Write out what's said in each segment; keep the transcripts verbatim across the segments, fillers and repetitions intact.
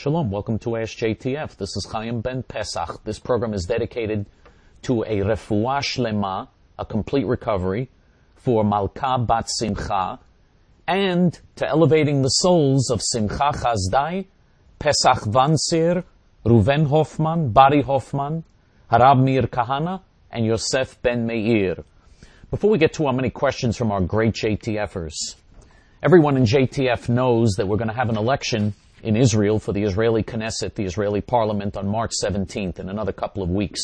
Shalom, welcome to Ask J T F. This is Chaim Ben Pesach. This program is dedicated to a refuah shlema, a complete recovery, for Malka Bat Simcha, and to elevating the souls of Simcha Chazdai, Pesach Vansir, Ruven Hoffman, Bari Hoffman, Harab Mir Kahana, and Yosef Ben Meir. Before we get to our many questions from our great J T Fers, everyone in J T F knows that we're going to have an election in Israel for the Israeli Knesset, the Israeli Parliament, on March seventeenth, in another couple of weeks.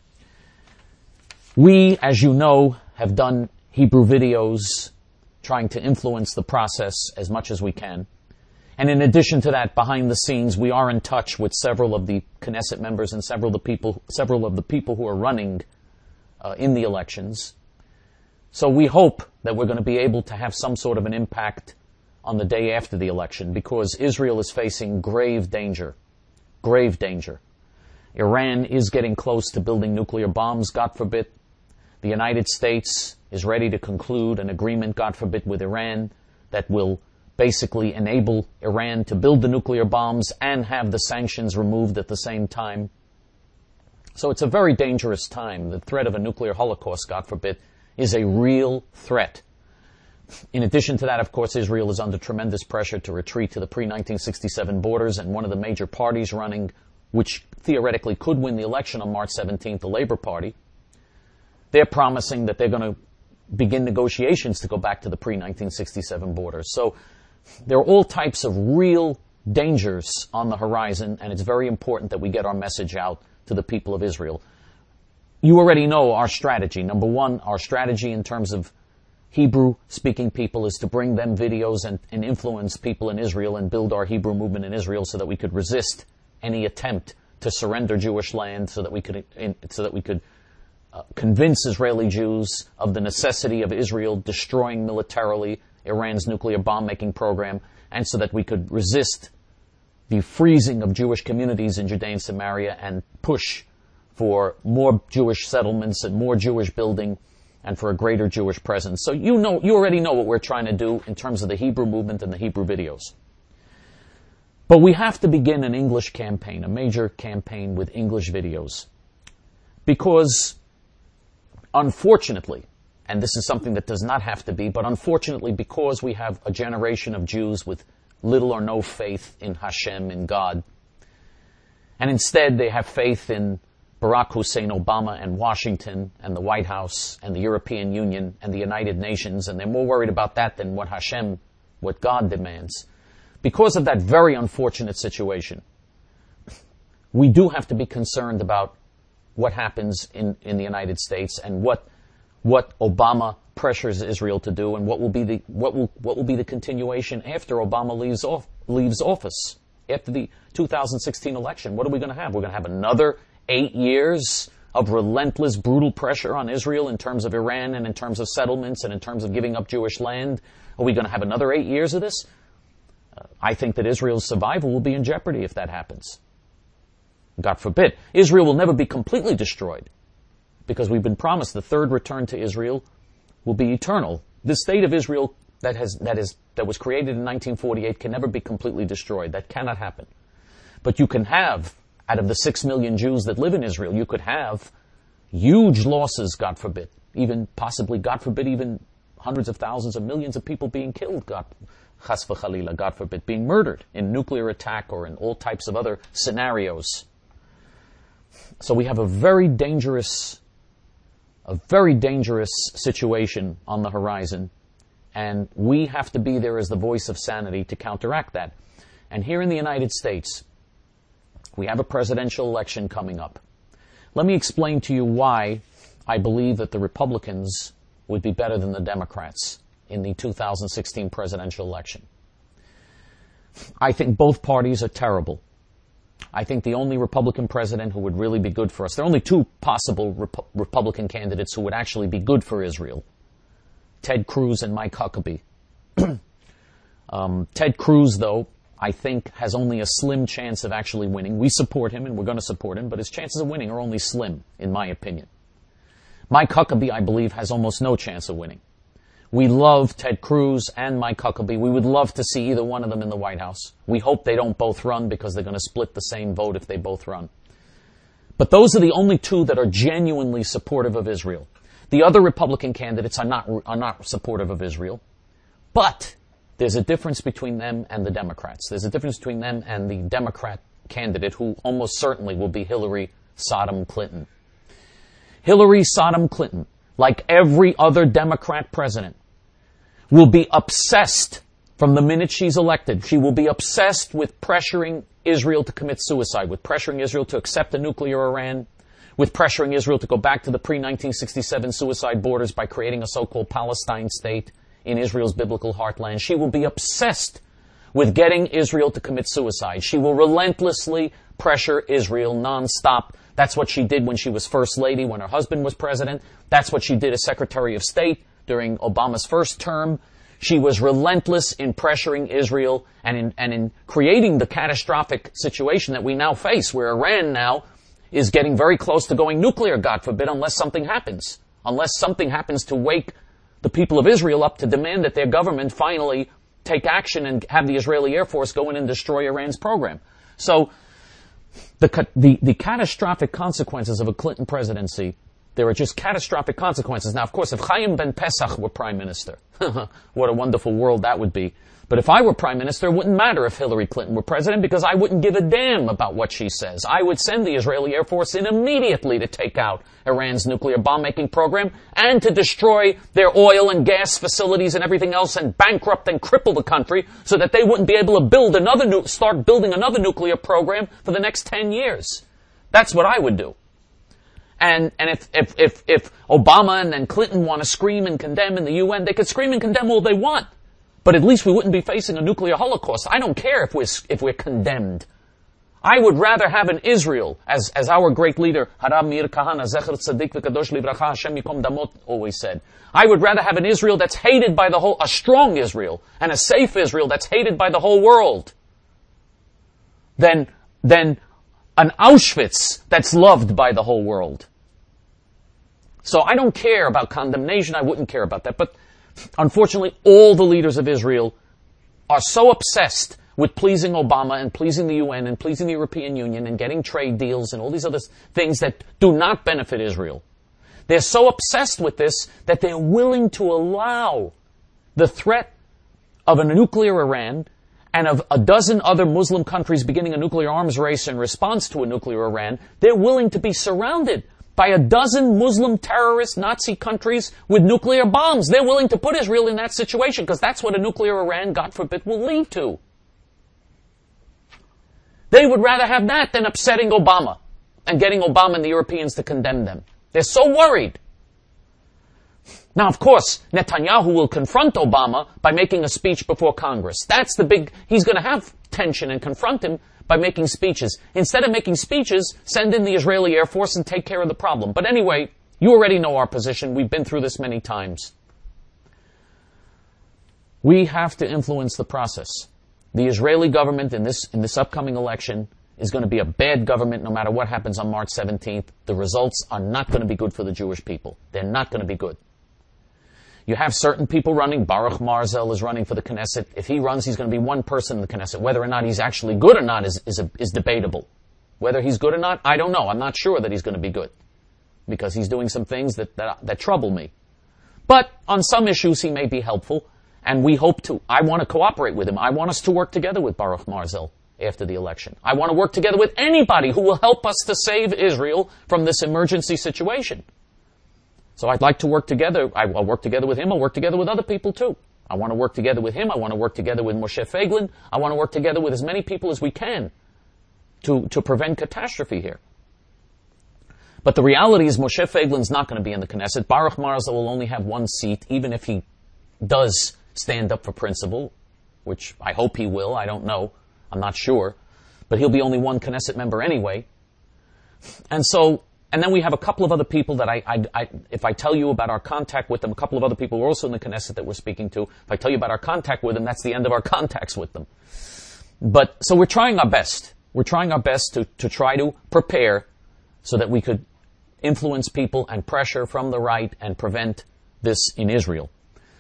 We, as you know, have done Hebrew videos trying to influence the process as much as we can. And in addition to that, behind the scenes, we are in touch with several of the Knesset members and several of the people, several of the people who are running uh, in the elections. So we hope that we're going to be able to have some sort of an impact on the day after the election, because Israel is facing grave danger. Grave danger. Iran is getting close to building nuclear bombs, God forbid. The United States is ready to conclude an agreement, God forbid, with Iran that will basically enable Iran to build the nuclear bombs and have the sanctions removed at the same time. So it's a very dangerous time. The threat of a nuclear holocaust, God forbid, is a real threat. In addition to that, of course, Israel is under tremendous pressure to retreat to the pre nineteen sixty-seven borders, and one of the major parties running, which theoretically could win the election on March seventeenth, the Labor Party, they're promising that they're going to begin negotiations to go back to the pre nineteen sixty-seven borders. So there are all types of real dangers on the horizon, and it's very important that we get our message out to the people of Israel. You already know our strategy. Number one, our strategy in terms of Hebrew-speaking people is to bring them videos and, and influence people in Israel and build our Hebrew movement in Israel so that we could resist any attempt to surrender Jewish land, so that we could in, so that we could uh, convince Israeli Jews of the necessity of Israel destroying militarily Iran's nuclear bomb-making program, and so that we could resist the freezing of Jewish communities in Judea and Samaria and push for more Jewish settlements and more Jewish building, and for a greater Jewish presence. So you know, you already know what we're trying to do in terms of the Hebrew movement and the Hebrew videos. But we have to begin an English campaign, a major campaign with English videos. Because, unfortunately, and this is something that does not have to be, but unfortunately, because we have a generation of Jews with little or no faith in Hashem, in God, and instead they have faith in Barack Hussein Obama and Washington and the White House and the European Union and the United Nations, and they're more worried about that than what Hashem, what God demands. Because of that very unfortunate situation, we do have to be concerned about what happens in, in the United States and what what Obama pressures Israel to do, and what will be the what will what will be the continuation after Obama leaves off leaves office, after the two thousand sixteen election. What are we going to have? We're going to have another eight years of relentless, brutal pressure on Israel in terms of Iran and in terms of settlements and in terms of giving up Jewish land. Are we going to have another eight years of this? Uh, I think that Israel's survival will be in jeopardy if that happens. God forbid. Israel will never be completely destroyed, because we've been promised the third return to Israel will be eternal. The state of Israel that has that is that was created in nineteen forty-eight can never be completely destroyed. That cannot happen. But you can have, out of the six million Jews that live in Israel, you could have huge losses, God forbid. Even possibly, God forbid, even hundreds of thousands of millions of people being killed, God, chas v'chalila, God forbid, being murdered in nuclear attack or in all types of other scenarios. So we have a very dangerous, a very dangerous situation on the horizon, and we have to be there as the voice of sanity to counteract that. And here in the United States, we have a presidential election coming up. Let me explain to you why I believe that the Republicans would be better than the Democrats in the two thousand sixteen presidential election. I think both parties are terrible. I think the only Republican president who would really be good for us, there are only two possible Rep- Republican candidates who would actually be good for Israel: Ted Cruz and Mike Huckabee. um, Ted Cruz, though, I think has only a slim chance of actually winning. We support him, and we're going to support him, but his chances of winning are only slim, in my opinion. Mike Huckabee, I believe, has almost no chance of winning. We love Ted Cruz and Mike Huckabee. We would love to see either one of them in the White House. We hope they don't both run because they're going to split the same vote if they both run. But those are the only two that are genuinely supportive of Israel. The other Republican candidates are not, are not supportive of Israel. But there's a difference between them and the Democrats. There's a difference between them and the Democrat candidate who almost certainly will be Hillary Sodom Clinton. Hillary Sodom Clinton, like every other Democrat president, will be obsessed from the minute she's elected. She will be obsessed with pressuring Israel to commit suicide, with pressuring Israel to accept a nuclear Iran, with pressuring Israel to go back to the pre nineteen sixty-seven suicide borders by creating a so-called Palestine state in Israel's biblical heartland. She will be obsessed with getting Israel to commit suicide. She will relentlessly pressure Israel nonstop. That's what she did when she was First Lady, when her husband was president. That's what she did as Secretary of State during Obama's first term. She was relentless in pressuring Israel and in, and in creating the catastrophic situation that we now face, where Iran now is getting very close to going nuclear, God forbid, unless something happens. Unless something happens to wake the people of Israel up to demand that their government finally take action and have the Israeli Air Force go in and destroy Iran's program. So the, the, the catastrophic consequences of a Clinton presidency, there are just catastrophic consequences. Now, of course, if Chaim Ben Pesach were prime minister, what a wonderful world that would be. But if I were prime minister, it wouldn't matter if Hillary Clinton were president because I wouldn't give a damn about what she says. I would send the Israeli Air Force in immediately to take out Iran's nuclear bomb-making program and to destroy their oil and gas facilities and everything else and bankrupt and cripple the country so that they wouldn't be able to build another nu- start building another nuclear program for the next ten years. That's what I would do. And, and if, if, if, if Obama and, and Clinton want to scream and condemn in the U N, they could scream and condemn all they want. But at least we wouldn't be facing a nuclear holocaust. I don't care if we're, if we're condemned. I would rather have an Israel, as, as our great leader, Harav Meir Kahana, Zecher Tzadik V'Kadosh Livracha, Hashem Yikom Damot, always said. I would rather have an Israel that's hated by the whole, a strong Israel, and a safe Israel that's hated by the whole world, than, than an Auschwitz that's loved by the whole world. So I don't care about condemnation. I wouldn't care about that. But unfortunately, all the leaders of Israel are so obsessed with pleasing Obama and pleasing the U N and pleasing the European Union and getting trade deals and all these other things that do not benefit Israel. They're so obsessed with this that they're willing to allow the threat of a nuclear Iran and of a dozen other Muslim countries beginning a nuclear arms race in response to a nuclear Iran. They're willing to be surrounded by a dozen Muslim terrorist Nazi countries with nuclear bombs. They're willing to put Israel in that situation because that's what a nuclear Iran, God forbid, will lead to. They would rather have that than upsetting Obama and getting Obama and the Europeans to condemn them. They're so worried. Now, of course, Netanyahu will confront Obama by making a speech before Congress. That's the big, he's going to have tension and confront him by making speeches. Instead of making speeches, send in the Israeli Air Force and take care of the problem. But anyway, you already know our position. We've been through this many times. We have to influence the process. The Israeli government in this, in this upcoming election is going to be a bad government no matter what happens on March seventeenth. The results are not going to be good for the Jewish people. They're not going to be good. You have certain people running. Baruch Marzel is running for the Knesset. If he runs, he's going to be one person in the Knesset. Whether or not he's actually good or not is, is, a, is debatable. Whether he's good or not, I don't know. I'm not sure that he's going to be good. Because he's doing some things that, that, that trouble me. But on some issues, he may be helpful. And we hope to. I want to cooperate with him. I want us to work together with Baruch Marzel after the election. I want to work together with anybody who will help us to save Israel from this emergency situation. So I'd like to work together. I'll work together with him. I'll work together with other people too. I want to work together with him. I want to work together with Moshe Feiglin. I want to work together with as many people as we can to, to prevent catastrophe here. But the reality is Moshe Feiglin's not going to be in the Knesset. Baruch Marzel will only have one seat, even if he does stand up for principle, which I hope he will. I don't know. I'm not sure. But he'll be only one Knesset member anyway. And so, and then we have a couple of other people that I, I, I, if I tell you about our contact with them, a couple of other people who are also in the Knesset that we're speaking to, if I tell you about our contact with them, that's the end of our contacts with them. But, so we're trying our best. We're trying our best to, to try to prepare so that we could influence people and pressure from the right and prevent this in Israel.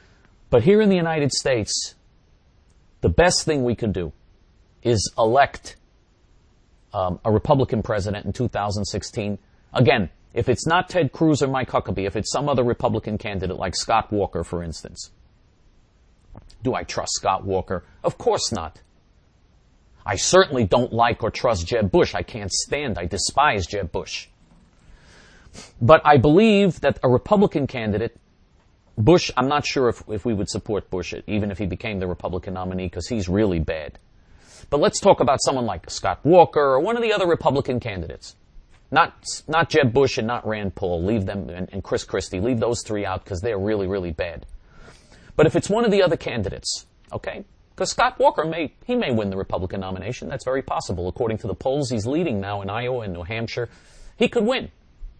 But here in the United States, the best thing we could do is elect um, a Republican president in two thousand sixteen. Again, if it's not Ted Cruz or Mike Huckabee, if it's some other Republican candidate like Scott Walker, for instance. Do I trust Scott Walker? Of course not. I certainly don't like or trust Jeb Bush. I can't stand, I despise Jeb Bush. But I believe that a Republican candidate, Bush, I'm not sure if, if we would support Bush, even if he became the Republican nominee, because he's really bad. But let's talk about someone like Scott Walker or one of the other Republican candidates. Not not Jeb Bush and not Rand Paul. Leave them, and, and Chris Christie. Leave those three out because they're really, really bad. But if it's one of the other candidates, okay, because Scott Walker may, he may win the Republican nomination. That's very possible. According to the polls, he's leading now in Iowa and New Hampshire. He could win.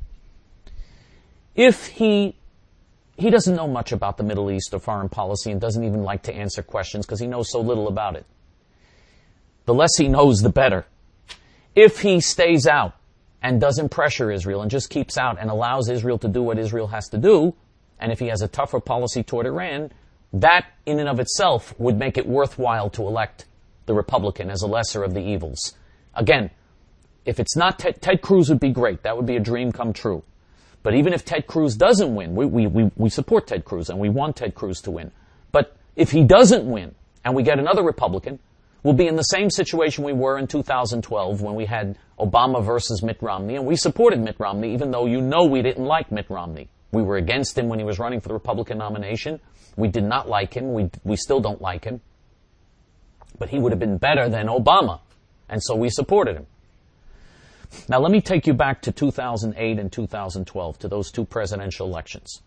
If he, he doesn't know much about the Middle East or foreign policy and doesn't even like to answer questions because he knows so little about it. The less he knows, the better. If he stays out and doesn't pressure Israel and just keeps out and allows Israel to do what Israel has to do, and if he has a tougher policy toward Iran, that in and of itself would make it worthwhile to elect the Republican as a lesser of the evils. Again, if it's not Ted, Ted Cruz would be great. That would be a dream come true. But even if Ted Cruz doesn't win, we, we, we, we support Ted Cruz and we want Ted Cruz to win. But if he doesn't win and we get another Republican, we'll be in the same situation we were in two thousand twelve when we had Obama versus Mitt Romney, and we supported Mitt Romney even though you know we didn't like Mitt Romney. We were against him when he was running for the Republican nomination. We did not like him. We, we still don't like him. But he would have been better than Obama, and so we supported him. Now let me take you back to two thousand eight and two thousand twelve, to those two presidential elections.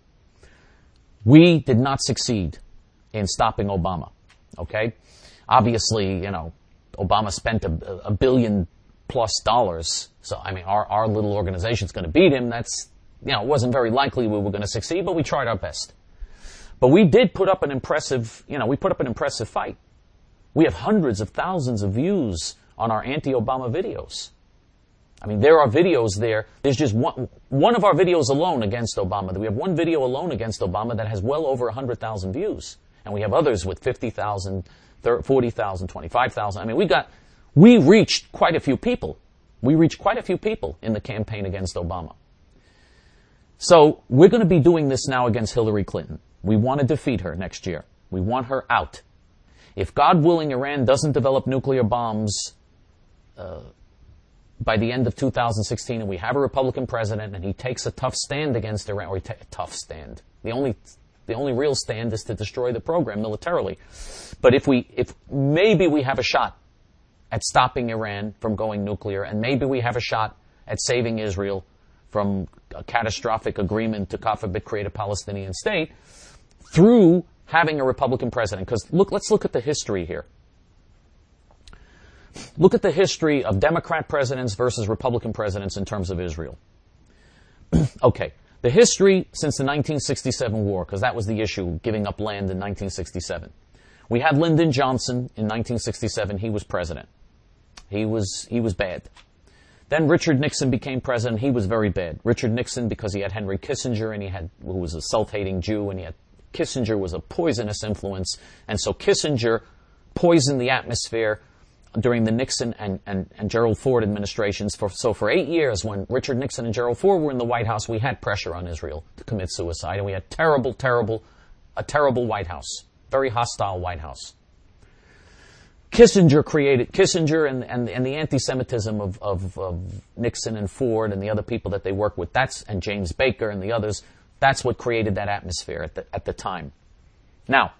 We did not succeed in stopping Obama, okay? Obviously, you know, Obama spent a, a billion plus dollars, so, I mean, our, our little organization's going to beat him. That's, you know, it wasn't very likely we were going to succeed, but we tried our best. But we did put up an impressive, you know, we put up an impressive fight. We have hundreds of thousands of views on our anti-Obama videos. I mean, there are videos there. There's just one, one of our videos alone against Obama. We have one video alone against Obama that has well over one hundred thousand views. And we have others with fifty thousand, forty thousand, twenty-five thousand. I mean, we got, we reached quite a few people. We reached quite a few people in the campaign against Obama. So we're going to be doing this now against Hillary Clinton. We want to defeat her next year. We want her out. If, God willing, Iran doesn't develop nuclear bombs uh, by the end of two thousand sixteen, and we have a Republican president, and he takes a tough stand against Iran, or he ta- a tough stand. The only, the only real stand is to destroy the program militarily. But if we, if maybe we have a shot at stopping Iran from going nuclear, and maybe we have a shot at saving Israel from a catastrophic agreement to, God forbid, create a Palestinian state, through having a Republican president. Because look, let's look at the history here. Look at the history of Democrat presidents versus Republican presidents in terms of Israel. Okay, the history since the nineteen sixty-seven war, because that was the issue, giving up land in nineteen sixty-seven. We had Lyndon Johnson in nineteen sixty-seven. He was president. He was, he was bad. Then Richard Nixon became president. He was very bad. Richard Nixon, because he had Henry Kissinger, and he had, who was a self-hating Jew, and he had, Kissinger was a poisonous influence, and so Kissinger poisoned the atmosphere during the Nixon and, and, and Gerald Ford administrations. For, so for eight years, when Richard Nixon and Gerald Ford were in the White House, we had pressure on Israel to commit suicide, and we had terrible, terrible, a terrible White House, very hostile White House. Kissinger created, Kissinger and, and, and the anti-Semitism of, of, of Nixon and Ford and the other people that they worked with, that's, and James Baker and the others, that's what created that atmosphere at the, at the time. Now,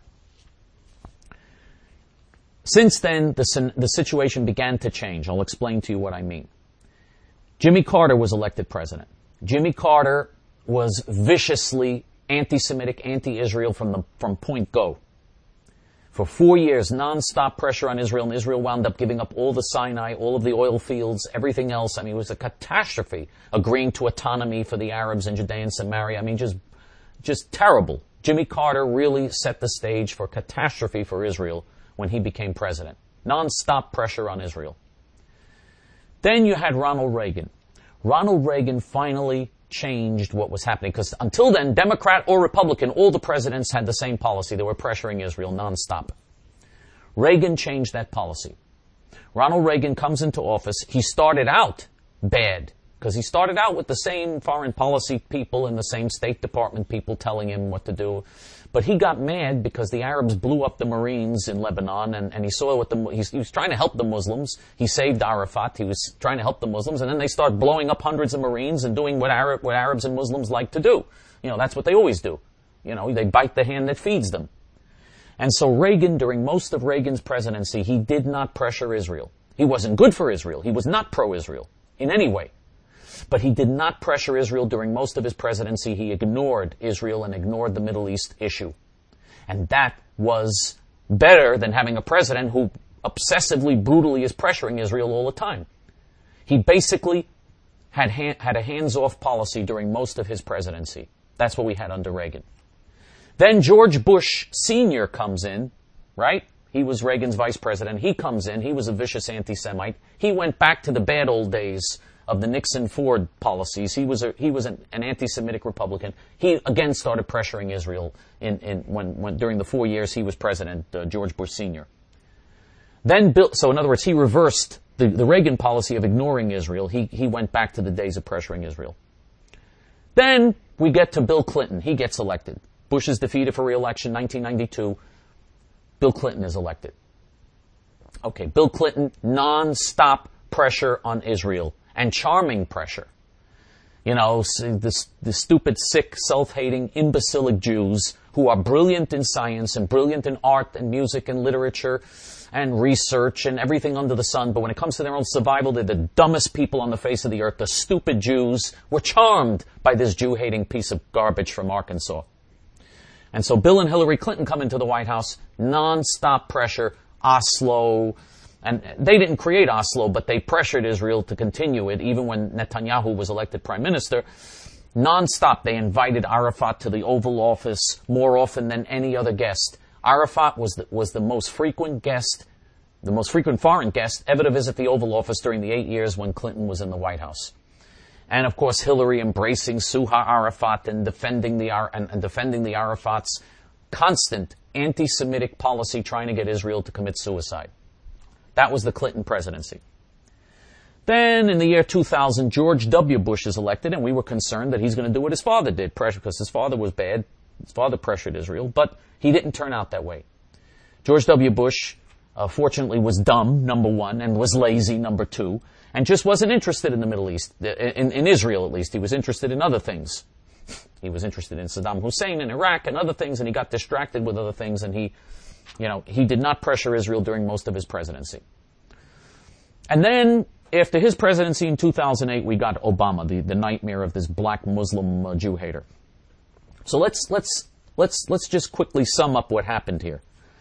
since then, the, the situation began to change. I'll explain to you what I mean. Jimmy Carter was elected president. Jimmy Carter was viciously anti-Semitic, anti-Israel from the, from point go. For four years, non-stop pressure on Israel, and Israel wound up giving up all the Sinai, all of the oil fields, everything else. I mean, it was a catastrophe, agreeing to autonomy for the Arabs in Judea and Samaria. I mean, just, just terrible. Jimmy Carter really set the stage for catastrophe for Israel when he became president. Non-stop pressure on Israel. Then you had Ronald Reagan. Ronald Reagan finally changed what was happening. Because until then, Democrat or Republican, all the presidents had the same policy. They were pressuring Israel nonstop. Reagan changed that policy. Ronald Reagan comes into office. He started out bad, because he started out with the same foreign policy people and the same State Department people telling him what to do. But he got mad because the Arabs blew up the Marines in Lebanon, and, and he saw what the, he, he was trying to help the Muslims. He saved Arafat. He was trying to help the Muslims, and then they start blowing up hundreds of Marines and doing what, Arab, what Arabs and Muslims like to do. You know, that's what they always do. You know, they bite the hand that feeds them. And so Reagan, during most of Reagan's presidency, he did not pressure Israel. He wasn't good for Israel. He was not pro-Israel in any way. But he did not pressure Israel during most of his presidency. He ignored Israel and ignored the Middle East issue. And that was better than having a president who obsessively, brutally is pressuring Israel all the time. He basically had, ha- had a hands-off policy during most of his presidency. That's what we had under Reagan. Then George Bush Senior comes in, right? He was Reagan's vice president. He comes in. He was a vicious anti-Semite. He went back to the bad old days of the Nixon-Ford policies. He was a, he was an, an anti-Semitic Republican. He again started pressuring Israel in, in when, when during the four years he was president, uh, George Bush Senior Then Bill, so in other words, he reversed the, the Reagan policy of ignoring Israel. He he went back to the days of pressuring Israel. Then we get to Bill Clinton. He gets elected. Bush is defeated for re-election, nineteen ninety-two. Bill Clinton is elected. Okay, Bill Clinton, non-stop pressure on Israel, and charming pressure. You know, the, the stupid, sick, self-hating, imbecilic Jews who are brilliant in science and brilliant in art and music and literature and research and everything under the sun, but when it comes to their own survival, they're the dumbest people on the face of the earth. The stupid Jews were charmed by this Jew-hating piece of garbage from Arkansas. And so Bill and Hillary Clinton come into the White House, non-stop pressure, Oslo, and they didn't create Oslo, but they pressured Israel to continue it, even when Netanyahu was elected prime minister. Non-stop, they invited Arafat to the Oval Office more often than any other guest. Arafat was the, was the most frequent guest, the most frequent foreign guest ever to visit the Oval Office during the eight years when Clinton was in the White House. And of course, Hillary embracing Suha Arafat and defending the and, and defending the Arafat's constant anti-Semitic policy, trying to get Israel to commit suicide. That was the Clinton presidency. Then, in the year two thousand, George W. Bush is elected, and we were concerned that he's going to do what his father did, pressure, because his father was bad. His father pressured Israel, but he didn't turn out that way. George W. Bush, uh, fortunately, was dumb, number one, and was lazy, number two, and just wasn't interested in the Middle East, in, in Israel at least. He was interested in other things. He was interested in Saddam Hussein and Iraq and other things, and he got distracted with other things, and he, you know, he did not pressure Israel during most of his presidency. And then, after his presidency in two thousand eight, we got Obama, the, the nightmare of this black Muslim uh, Jew hater. So let's, let's, let's, let's just quickly sum up what happened here.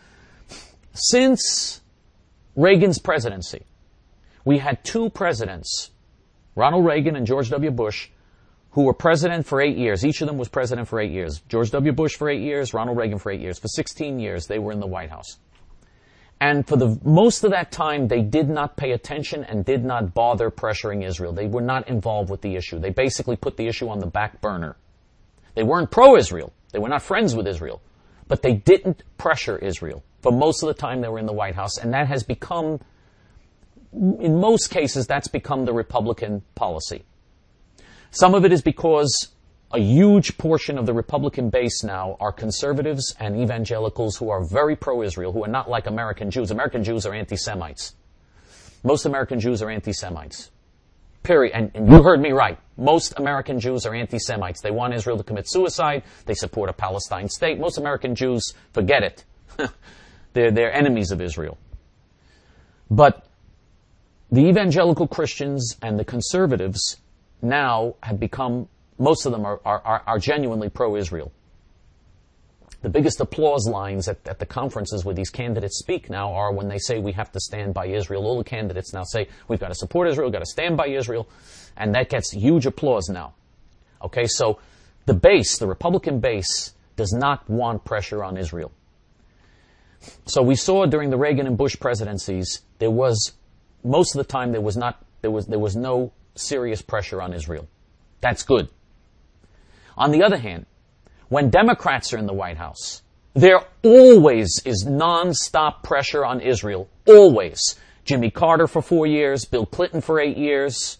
Since Reagan's presidency, we had two presidents, Ronald Reagan and George W. Bush, who were president for eight years. Each of them was president for eight years. George W. Bush for eight years, Ronald Reagan for eight years. For sixteen years, they were in the White House. And for the most of that time, they did not pay attention and did not bother pressuring Israel. They were not involved with the issue. They basically put the issue on the back burner. They weren't pro-Israel. They were not friends with Israel. But they didn't pressure Israel. For most of the time, they were in the White House. And that has become, in most cases, that's become the Republican policy. Some of it is because a huge portion of the Republican base now are conservatives and evangelicals who are very pro-Israel, who are not like American Jews. American Jews are anti-Semites. Most American Jews are anti-Semites. Period. And, and you heard me right. Most American Jews are anti-Semites. They want Israel to commit suicide. They support a Palestine state. Most American Jews, forget it. they're, they're enemies of Israel. But the evangelical Christians and the conservatives now have become, most of them are, are, are genuinely pro-Israel. The biggest applause lines at, at the conferences where these candidates speak now are when they say we have to stand by Israel. All the candidates now say we've got to support Israel, we've got to stand by Israel, and that gets huge applause now. Okay, so the base, the Republican base, does not want pressure on Israel. So we saw during the Reagan and Bush presidencies, there was, most of the time there was not, there was, there was no serious pressure on Israel. That's good. On the other hand, when Democrats are in the White House, there always is non-stop pressure on Israel. Always. Jimmy Carter for four years, Bill Clinton for eight years,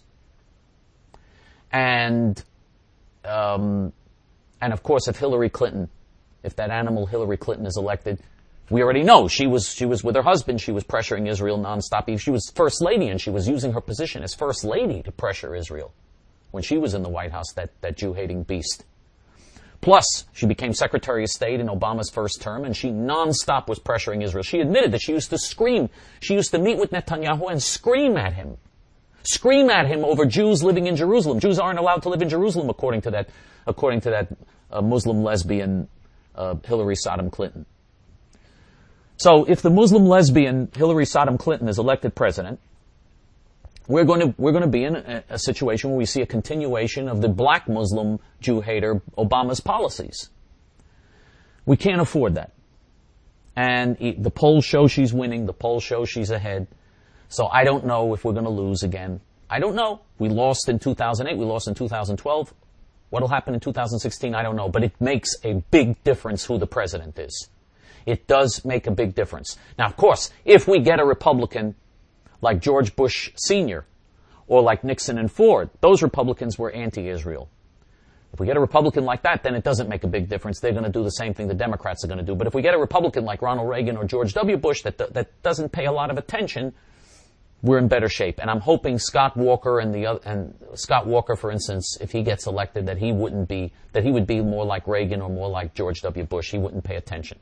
and um, and of course, if Hillary Clinton, if that animal Hillary Clinton is elected, we already know she was she was with her husband. She was pressuring Israel nonstop. She was first lady, and she was using her position as first lady to pressure Israel when she was in the White House. That that Jew-hating beast. Plus, she became Secretary of State in Obama's first term, and she nonstop was pressuring Israel. She admitted that she used to scream. She used to meet with Netanyahu and scream at him. Scream at him over Jews living in Jerusalem. Jews aren't allowed to live in Jerusalem, according to that, according to that uh, Muslim lesbian uh, Hillary Rodham Clinton. So, if the Muslim lesbian Hillary Rodham Clinton is elected president, We're going to, we're going to be in a, a situation where we see a continuation of the black Muslim Jew hater Obama's policies. We can't afford that. And he, the polls show she's winning. The polls show she's ahead. So I don't know if we're going to lose again. I don't know. We lost in two thousand eight. We lost in two thousand twelve. What'll happen in two thousand sixteen, I don't know. But it makes a big difference who the president is. It does make a big difference. Now, of course, if we get a Republican like George Bush Senior, or like Nixon and Ford, those Republicans were anti-Israel. If we get a Republican like that, then it doesn't make a big difference. They're going to do the same thing the Democrats are going to do. But if we get a Republican like Ronald Reagan or George W. Bush that that doesn't pay a lot of attention, we're in better shape. And I'm hoping Scott Walker and the other, and Scott Walker, for instance, if he gets elected, that he wouldn't be that he would be more like Reagan or more like George W. Bush. He wouldn't pay attention.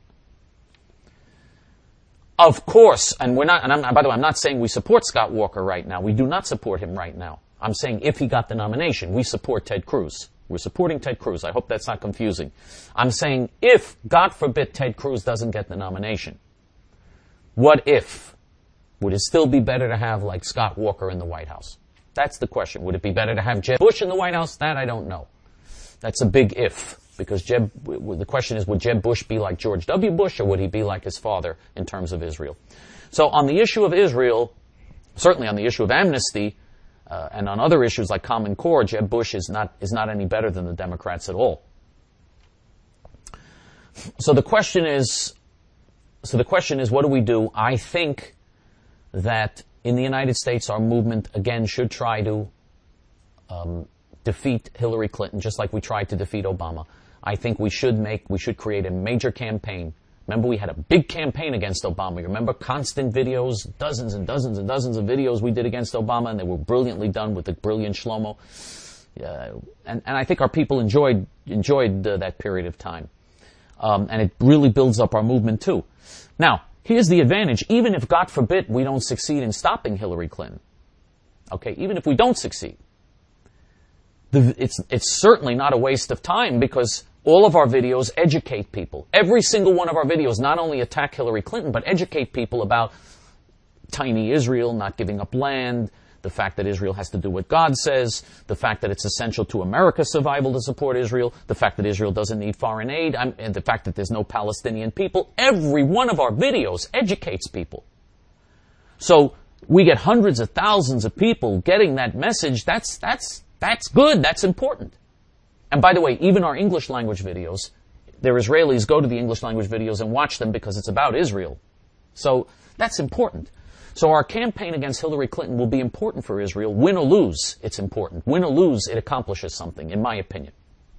Of course, and we're not, and I'm, by the way, I'm not saying we support Scott Walker right now. We do not support him right now. I'm saying if he got the nomination, we support Ted Cruz. We're supporting Ted Cruz. I hope that's not confusing. I'm saying if, God forbid, Ted Cruz doesn't get the nomination, what if? Would it still be better to have, like, Scott Walker in the White House? That's the question. Would it be better to have Jeb Bush in the White House? That I don't know. That's a big if. Because Jeb, the question is, would Jeb Bush be like George W. Bush, or would he be like his father in terms of Israel? So on the issue of Israel, certainly on the issue of amnesty, uh, and on other issues like Common Core, Jeb Bush is not is not any better than the Democrats at all. So the question is, so the question is, what do we do? I think that in the United States, our movement again should try to um, defeat Hillary Clinton, just like we tried to defeat Obama. I think we should make, we should create a major campaign. Remember, we had a big campaign against Obama. You remember constant videos, dozens and dozens and dozens of videos we did against Obama, and they were brilliantly done with the brilliant Shlomo. Uh, and, and I think our people enjoyed, enjoyed uh, that period of time. Um, and it really builds up our movement too. Now, here's the advantage. Even if, God forbid, we don't succeed in stopping Hillary Clinton. Okay, even if we don't succeed, the, it's, it's certainly not a waste of time, because all of our videos educate people. Every single one of our videos not only attack Hillary Clinton, but educate people about tiny Israel, not giving up land, the fact that Israel has to do what God says, the fact that it's essential to America's survival to support Israel, the fact that Israel doesn't need foreign aid, and the fact that there's no Palestinian people. Every one of our videos educates people. So we get hundreds of thousands of people getting that message. That's, that's, that's good. That's important. And by the way, even our English language videos, their Israelis go to the English language videos and watch them because it's about Israel. So that's important. So our campaign against Hillary Clinton will be important for Israel. Win or lose, it's important. Win or lose, it accomplishes something, in my opinion.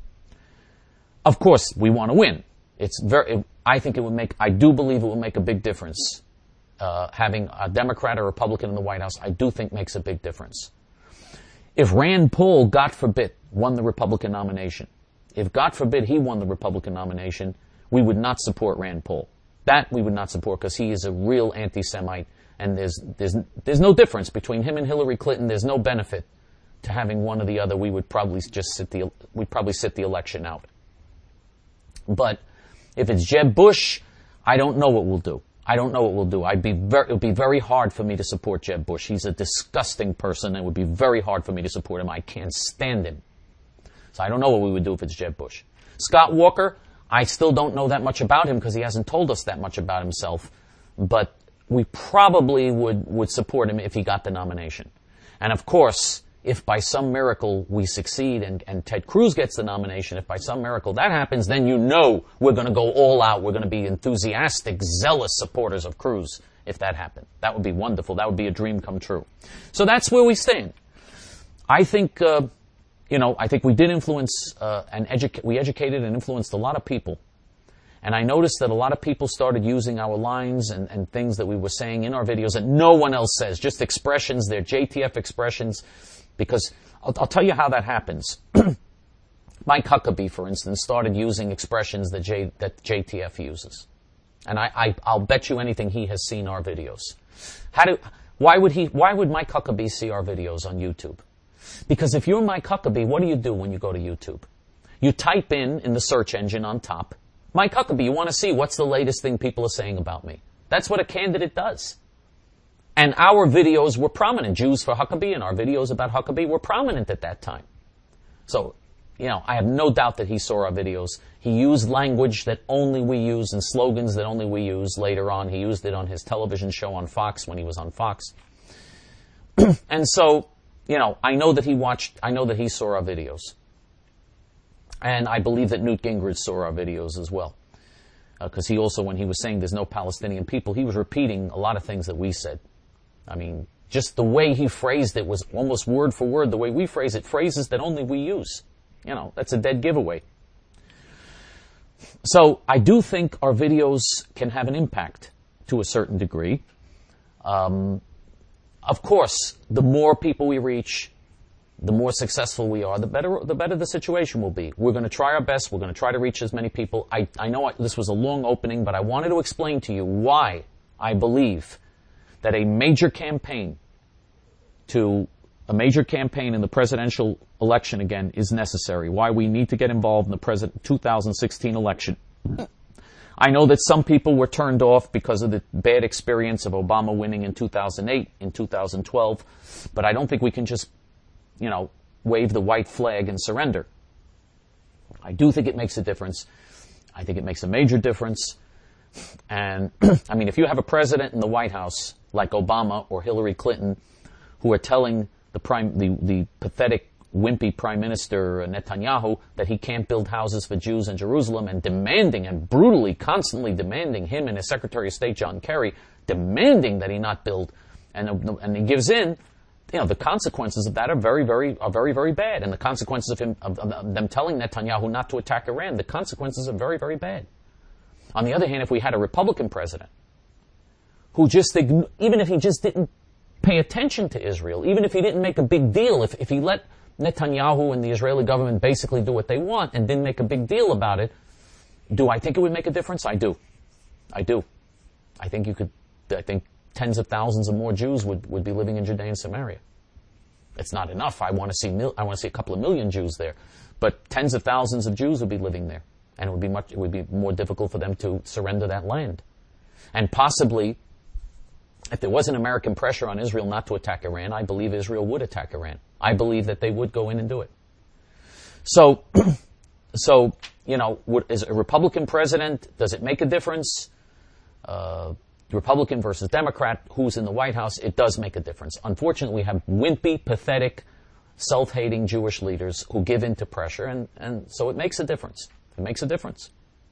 Of course, we want to win. It's very, it, I think it would make, I do believe it will make a big difference. Uh, having a Democrat or Republican in the White House, I do think makes a big difference. If Rand Paul, God forbid, won the Republican nomination, if, God forbid, he won the Republican nomination, we would not support Rand Paul. That we would not support, because he is a real anti-Semite, and there's, there's, there's no difference between him and Hillary Clinton. There's no benefit to having one or the other. We would probably just sit the, we'd probably sit the election out. But if it's Jeb Bush, I don't know what we'll do. I don't know what we'll do. I'd be very, it would be very hard for me to support Jeb Bush. He's a disgusting person, and it would be very hard for me to support him. I can't stand him. So I don't know what we would do if it's Jeb Bush. Scott Walker, I still don't know that much about him because he hasn't told us that much about himself. But we probably would, would support him if he got the nomination. And of course, if by some miracle we succeed and, and Ted Cruz gets the nomination, if by some miracle that happens, then you know we're going to go all out. We're going to be enthusiastic, zealous supporters of Cruz if that happened. That would be wonderful. That would be a dream come true. So that's where we stand. I think, uh, you know, I think we did influence uh, and educate. We educated and influenced a lot of people. And I noticed that a lot of people started using our lines and, and things that we were saying in our videos that no one else says, just expressions, they're J T F expressions, because I'll, I'll tell you how that happens. Mike Huckabee, for instance, started using expressions that, J, that J T F uses. And I, I, I'll bet you anything he has seen our videos. How do, why would he, why would Mike Huckabee see our videos on YouTube? Because if you're Mike Huckabee, what do you do when you go to YouTube? You type in, in the search engine on top, Mike Huckabee, you want to see what's the latest thing people are saying about me. That's what a candidate does. And our videos were prominent. Jews for Huckabee and our videos about Huckabee were prominent at that time. So, you know, I have no doubt that he saw our videos. He used language that only we use and slogans that only we use later on. He used it on his television show on Fox when he was on Fox. And so, you know, I know that he watched, I know that he saw our videos. And I believe that Newt Gingrich saw our videos as well. Because uh, he also, when he was saying there's no Palestinian people, he was repeating a lot of things that we said. I mean, just the way he phrased it was almost word for word the way we phrase it, phrases that only we use. You know, that's a dead giveaway. So I do think our videos can have an impact to a certain degree. Um, of course, the more people we reach, the more successful we are, the better the better the situation will be. We're going to try our best. We're going to try to reach as many people. I, I know I, this was a long opening, but I wanted to explain to you why I believe that a major campaign to a major campaign in the presidential election again is necessary. Why we need to get involved in the president two thousand sixteen election. I know that some people were turned off because of the bad experience of Obama winning in two thousand eight, in two thousand twelve, but I don't think we can just you know, wave the white flag and surrender. I do think it makes a difference. I think it makes a major difference. And, I mean, if you have a president in the White House, like Obama or Hillary Clinton, who are telling the prime, the, the pathetic, wimpy Prime Minister Netanyahu that he can't build houses for Jews in Jerusalem and demanding and brutally, constantly demanding, him and his Secretary of State, John Kerry, demanding that he not build, and, and he gives in, you know, the consequences of that are very, very, are very, very bad. And the consequences of him, of, of them telling Netanyahu not to attack Iran, the consequences are very, very bad. On the other hand, if we had a Republican president who just, even if he just didn't pay attention to Israel, even if he didn't make a big deal, if, if he let Netanyahu and the Israeli government basically do what they want and didn't make a big deal about it, do I think it would make a difference? I do. I do. I think you could, I think tens of thousands of more Jews would, would be living in Judea and Samaria. It's not enough. I want to see mil, I want to see a couple of million Jews there, but tens of thousands of Jews would be living there, and it would be much. It would be more difficult for them to surrender that land, and possibly, if there wasn't American pressure on Israel not to attack Iran, I believe Israel would attack Iran. I believe that they would go in and do it. So, so you know, what, is a Republican president? Does it make a difference? Uh, Republican versus Democrat, who's in the White House, it does make a difference. Unfortunately, we have wimpy, pathetic, self-hating Jewish leaders who give in to pressure, and, and so it makes a difference. It makes a difference.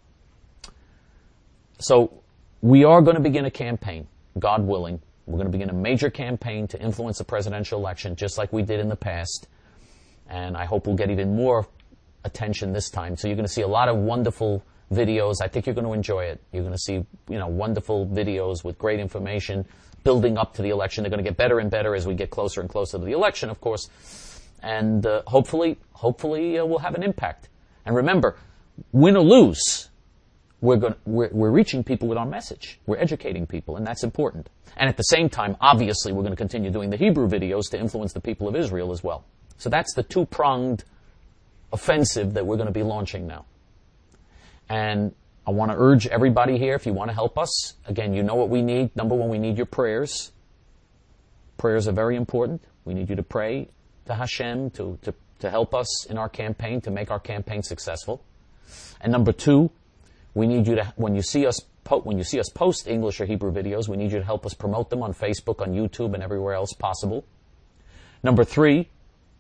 So we are going to begin a campaign, God willing. We're going to begin a major campaign to influence the presidential election, just like we did in the past. And I hope we'll get even more attention this time. So you're going to see a lot of wonderful videos. I think you're going to enjoy it. You're going to see, you know, wonderful videos with great information building up to the election. They're going to get better and better as we get closer and closer to the election, of course. And uh, hopefully, hopefully uh, we'll have an impact. And remember, win or lose, we're, going, we're, we're reaching people with our message. We're educating people, and that's important. And at the same time, obviously, we're going to continue doing the Hebrew videos to influence the people of Israel as well. So that's the two-pronged offensive that we're going to be launching now. And I want to urge everybody here, if you want to help us, again, you know what we need. Number one, we need your prayers. Prayers are very important. We need you to pray to Hashem to, to, to help us in our campaign, to make our campaign successful. And number two, we need you to, when you see us po- when you see us post English or Hebrew videos, we need you to help us promote them on Facebook, on YouTube, and everywhere else possible. Number three,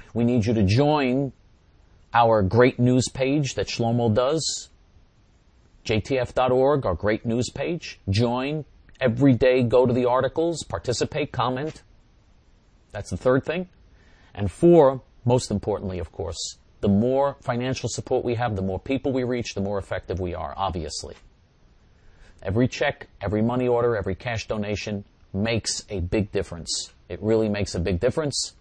We need you to join our great news page that Shlomo does, J T F dot org, our great news page. Join every day, go to the articles, participate, comment. That's the third thing. And four, most importantly, of course, the more financial support we have, the more people we reach, the more effective we are, obviously. Every check, every money order, every cash donation makes a big difference. It really makes a big difference.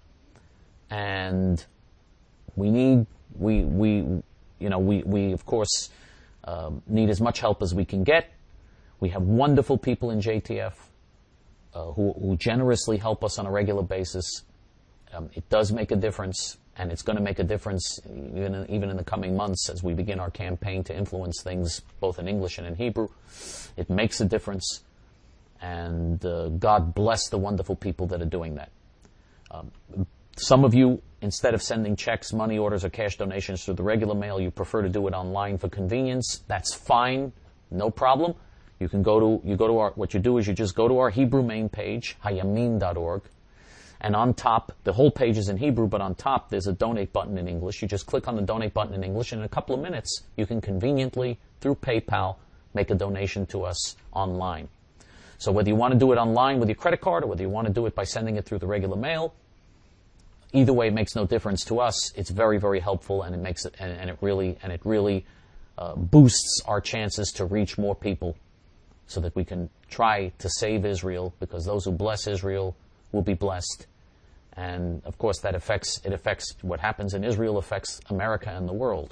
And we need, we, we, you know, we, we of course, uh, need as much help as we can get. We have wonderful people in J T F uh, who, who generously help us on a regular basis. Um, it does make a difference, and it's going to make a difference even in, even in the coming months as we begin our campaign to influence things both in English and in Hebrew. It makes a difference, and uh, God bless the wonderful people that are doing that. Um, some of you, instead of sending checks, money orders, or cash donations through the regular mail, you prefer to do it online for convenience. That's fine, no problem. You can go to, you go to our, what you do is you just go to our Hebrew main page, hayamin dot org, and on top, the whole page is in Hebrew, but on top there's a donate button in English. You just click on the donate button in English, and in a couple of minutes, you can conveniently, through PayPal, make a donation to us online. So whether you want to do it online with your credit card, or whether you want to do it by sending it through the regular mail, either way, it makes no difference to us. It's very, very helpful, and it makes it, and, and it really, and it really uh, boosts our chances to reach more people, so that we can try to save Israel, because those who bless Israel will be blessed. And of course that affects, it affects what happens in Israel, affects America and the world.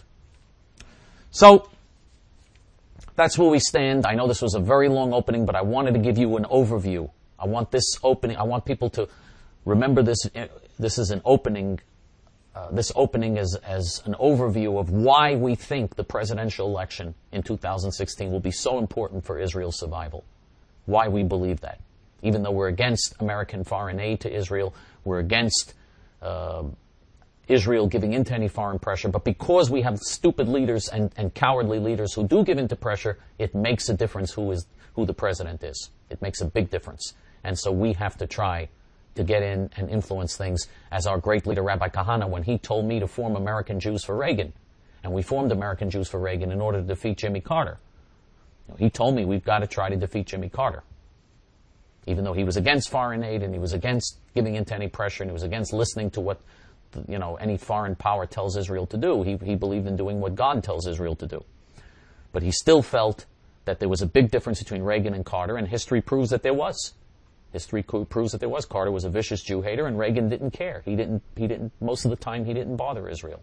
So, that's where we stand. I know this was a very long opening, but I wanted to give you an overview. I want this opening, I want people to remember this, this is an opening, uh, this opening is as an overview of why we think the presidential election in two thousand sixteen will be so important for Israel's survival. Why we believe that. Even though we're against American foreign aid to Israel, we're against uh, Israel giving into any foreign pressure, but because we have stupid leaders and, and cowardly leaders who do give into pressure, it makes a difference who is who the president is. It makes a big difference. And so we have to try to get in and influence things, as our great leader, Rabbi Kahana, when he told me to form American Jews for Reagan, and we formed American Jews for Reagan in order to defeat Jimmy Carter. You know, he told me we've got to try to defeat Jimmy Carter. Even though he was against foreign aid, and he was against giving into any pressure, and he was against listening to what, you know, any foreign power tells Israel to do, he, he believed in doing what God tells Israel to do. But he still felt that there was a big difference between Reagan and Carter, and history proves that there was. History proves that there was. Carter was a vicious Jew hater, and Reagan didn't care. He didn't, he didn't, most of the time he didn't bother Israel.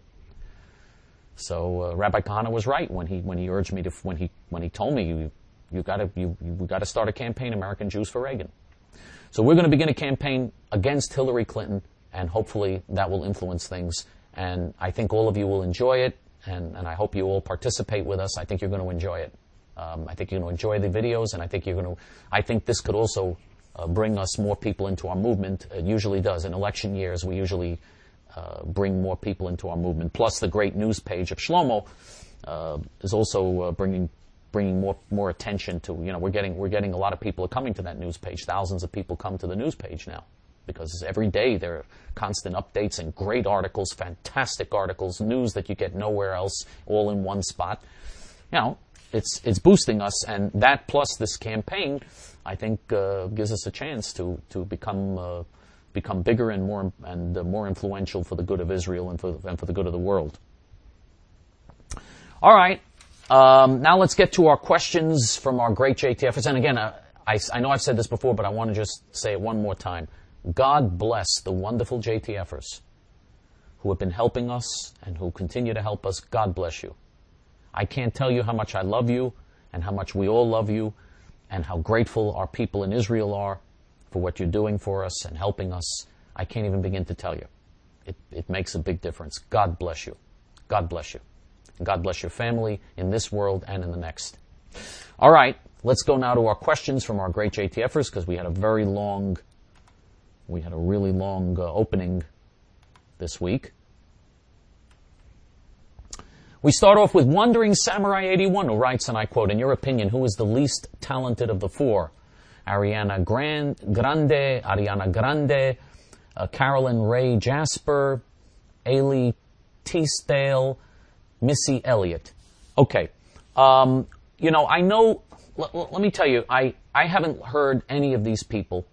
So, uh, Rabbi Kahana was right when he, when he urged me to, when he, when he told me, you, you gotta, you, you gotta start a campaign, American Jews for Reagan. So we're going to begin a campaign against Hillary Clinton, and hopefully that will influence things. And I think all of you will enjoy it, and, and I hope you all participate with us. I think you're going to enjoy it. Um, I think you're going to enjoy the videos, and I think you're going to, I think this could also uh, bring us more people into our movement. It usually does. In election years, we usually uh, bring more people into our movement. Plus, the great news page of Shlomo uh, is also uh, bringing bringing more more attention to, you know, we're getting we're getting a lot of people are coming to that news page. Thousands of people come to the news page now, because every day there are constant updates and great articles, fantastic articles, news that you get nowhere else, all in one spot. You know, it's it's boosting us, and that plus this campaign, I think, uh, gives us a chance to to become uh, become bigger and more and uh, more influential for the good of Israel and for and for the good of the world. All right. Um, now let's get to our questions from our great J T Fers. And again, uh, I, I know I've said this before, but I want to just say it one more time. God bless the wonderful J T Fers who have been helping us and who continue to help us. God bless you. I can't tell you how much I love you and how much we all love you and how grateful our people in Israel are for what you're doing for us and helping us. I can't even begin to tell you. It, it makes a big difference. God bless you. God bless you. God bless your family in this world and in the next. All right, let's go now to our questions from our great J T Fers, because we had a very long, we had a really long uh, opening this week. We start off with Wandering Samurai eighty-one, who writes, and I quote, "In your opinion, who is the least talented of the four? Ariana Grand, Grande, Ariana Grande, uh, Carolyn Ray Jasper, Ailey Teasdale, Missy Elliott. Okay. Um, you know, I know, l- l- let me tell you, I, I haven't heard any of these people,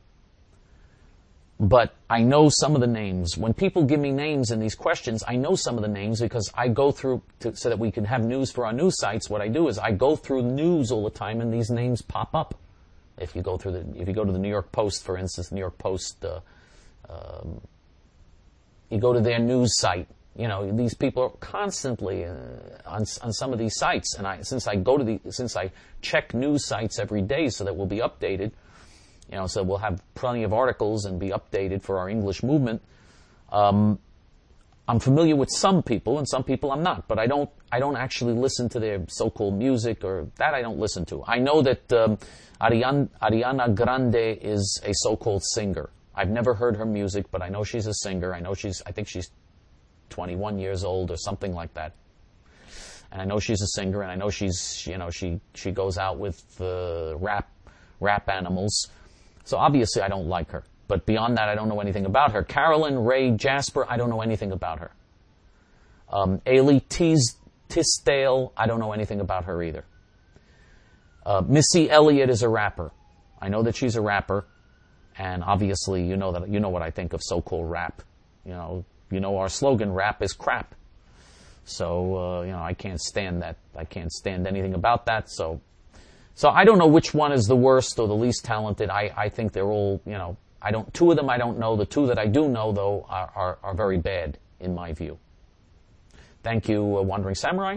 but I know some of the names. When people give me names in these questions, I know some of the names because I go through, to, so that we can have news for our news sites, what I do is I go through news all the time and these names pop up. If you go through the, if you go to the New York Post, for instance, New York Post, uh, um, you go to their news site. You know, these people are constantly uh, on on some of these sites, and I since I go to the since I check news sites every day, so that we'll be updated. You know, so we'll have plenty of articles and be updated for our English movement. Um, I'm familiar with some people, and some people I'm not. But I don't I don't actually listen to their so-called music, or that I don't listen to. I know that um, Ariana, Ariana Grande is a so-called singer. I've never heard her music, but I know she's a singer. I know she's I think she's twenty-one years old or something like that. And I know she's a singer, and I know she's, you know, she, she goes out with uh, rap, rap animals. So obviously I don't like her. But beyond that, I don't know anything about her. Carolyn Rae Jasper, I don't know anything about her. Um, Ailey Teas- Tisdale, I don't know anything about her either. Uh, Missy Elliott is a rapper. I know that she's a rapper. And obviously, you know that, you know what I think of so-called rap. You know, You know our slogan, rap is crap. So, uh, you know, I can't stand that. I can't stand anything about that. So, so I don't know which one is the worst or the least talented. I, I think they're all, you know, I don't, two of them I don't know. The two that I do know, though, are, are, are very bad, in my view. Thank you, uh, Wandering Samurai.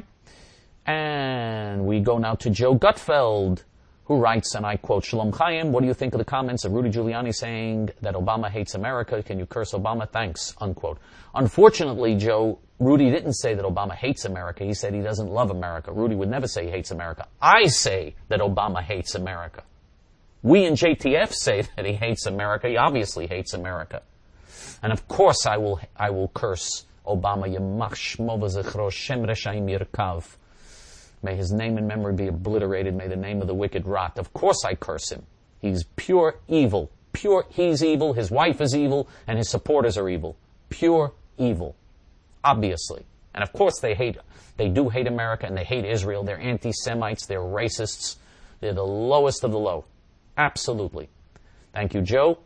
And we go now to Joe Gutfeld, who writes, and I quote, Shalom Chaim, what do you think of the comments of Rudy Giuliani saying that Obama hates America? Can you curse Obama? Thanks, unquote. Unfortunately, Joe, Rudy didn't say that Obama hates America. He said he doesn't love America. Rudy would never say he hates America. I say that Obama hates America. We in J T F say that he hates America. He obviously hates America. And of course I will, I will curse Obama. Yemach shmo v'zechro shem reshaim yirkav. May his name and memory be obliterated. May the name of the wicked rot. Of course I curse him. He's pure evil. Pure, he's evil, his wife is evil, and his supporters are evil. Pure evil. Obviously. And of course they hate, they do hate America, and they hate Israel. They're anti-Semites, they're racists. They're the lowest of the low. Absolutely. Thank you, Joe.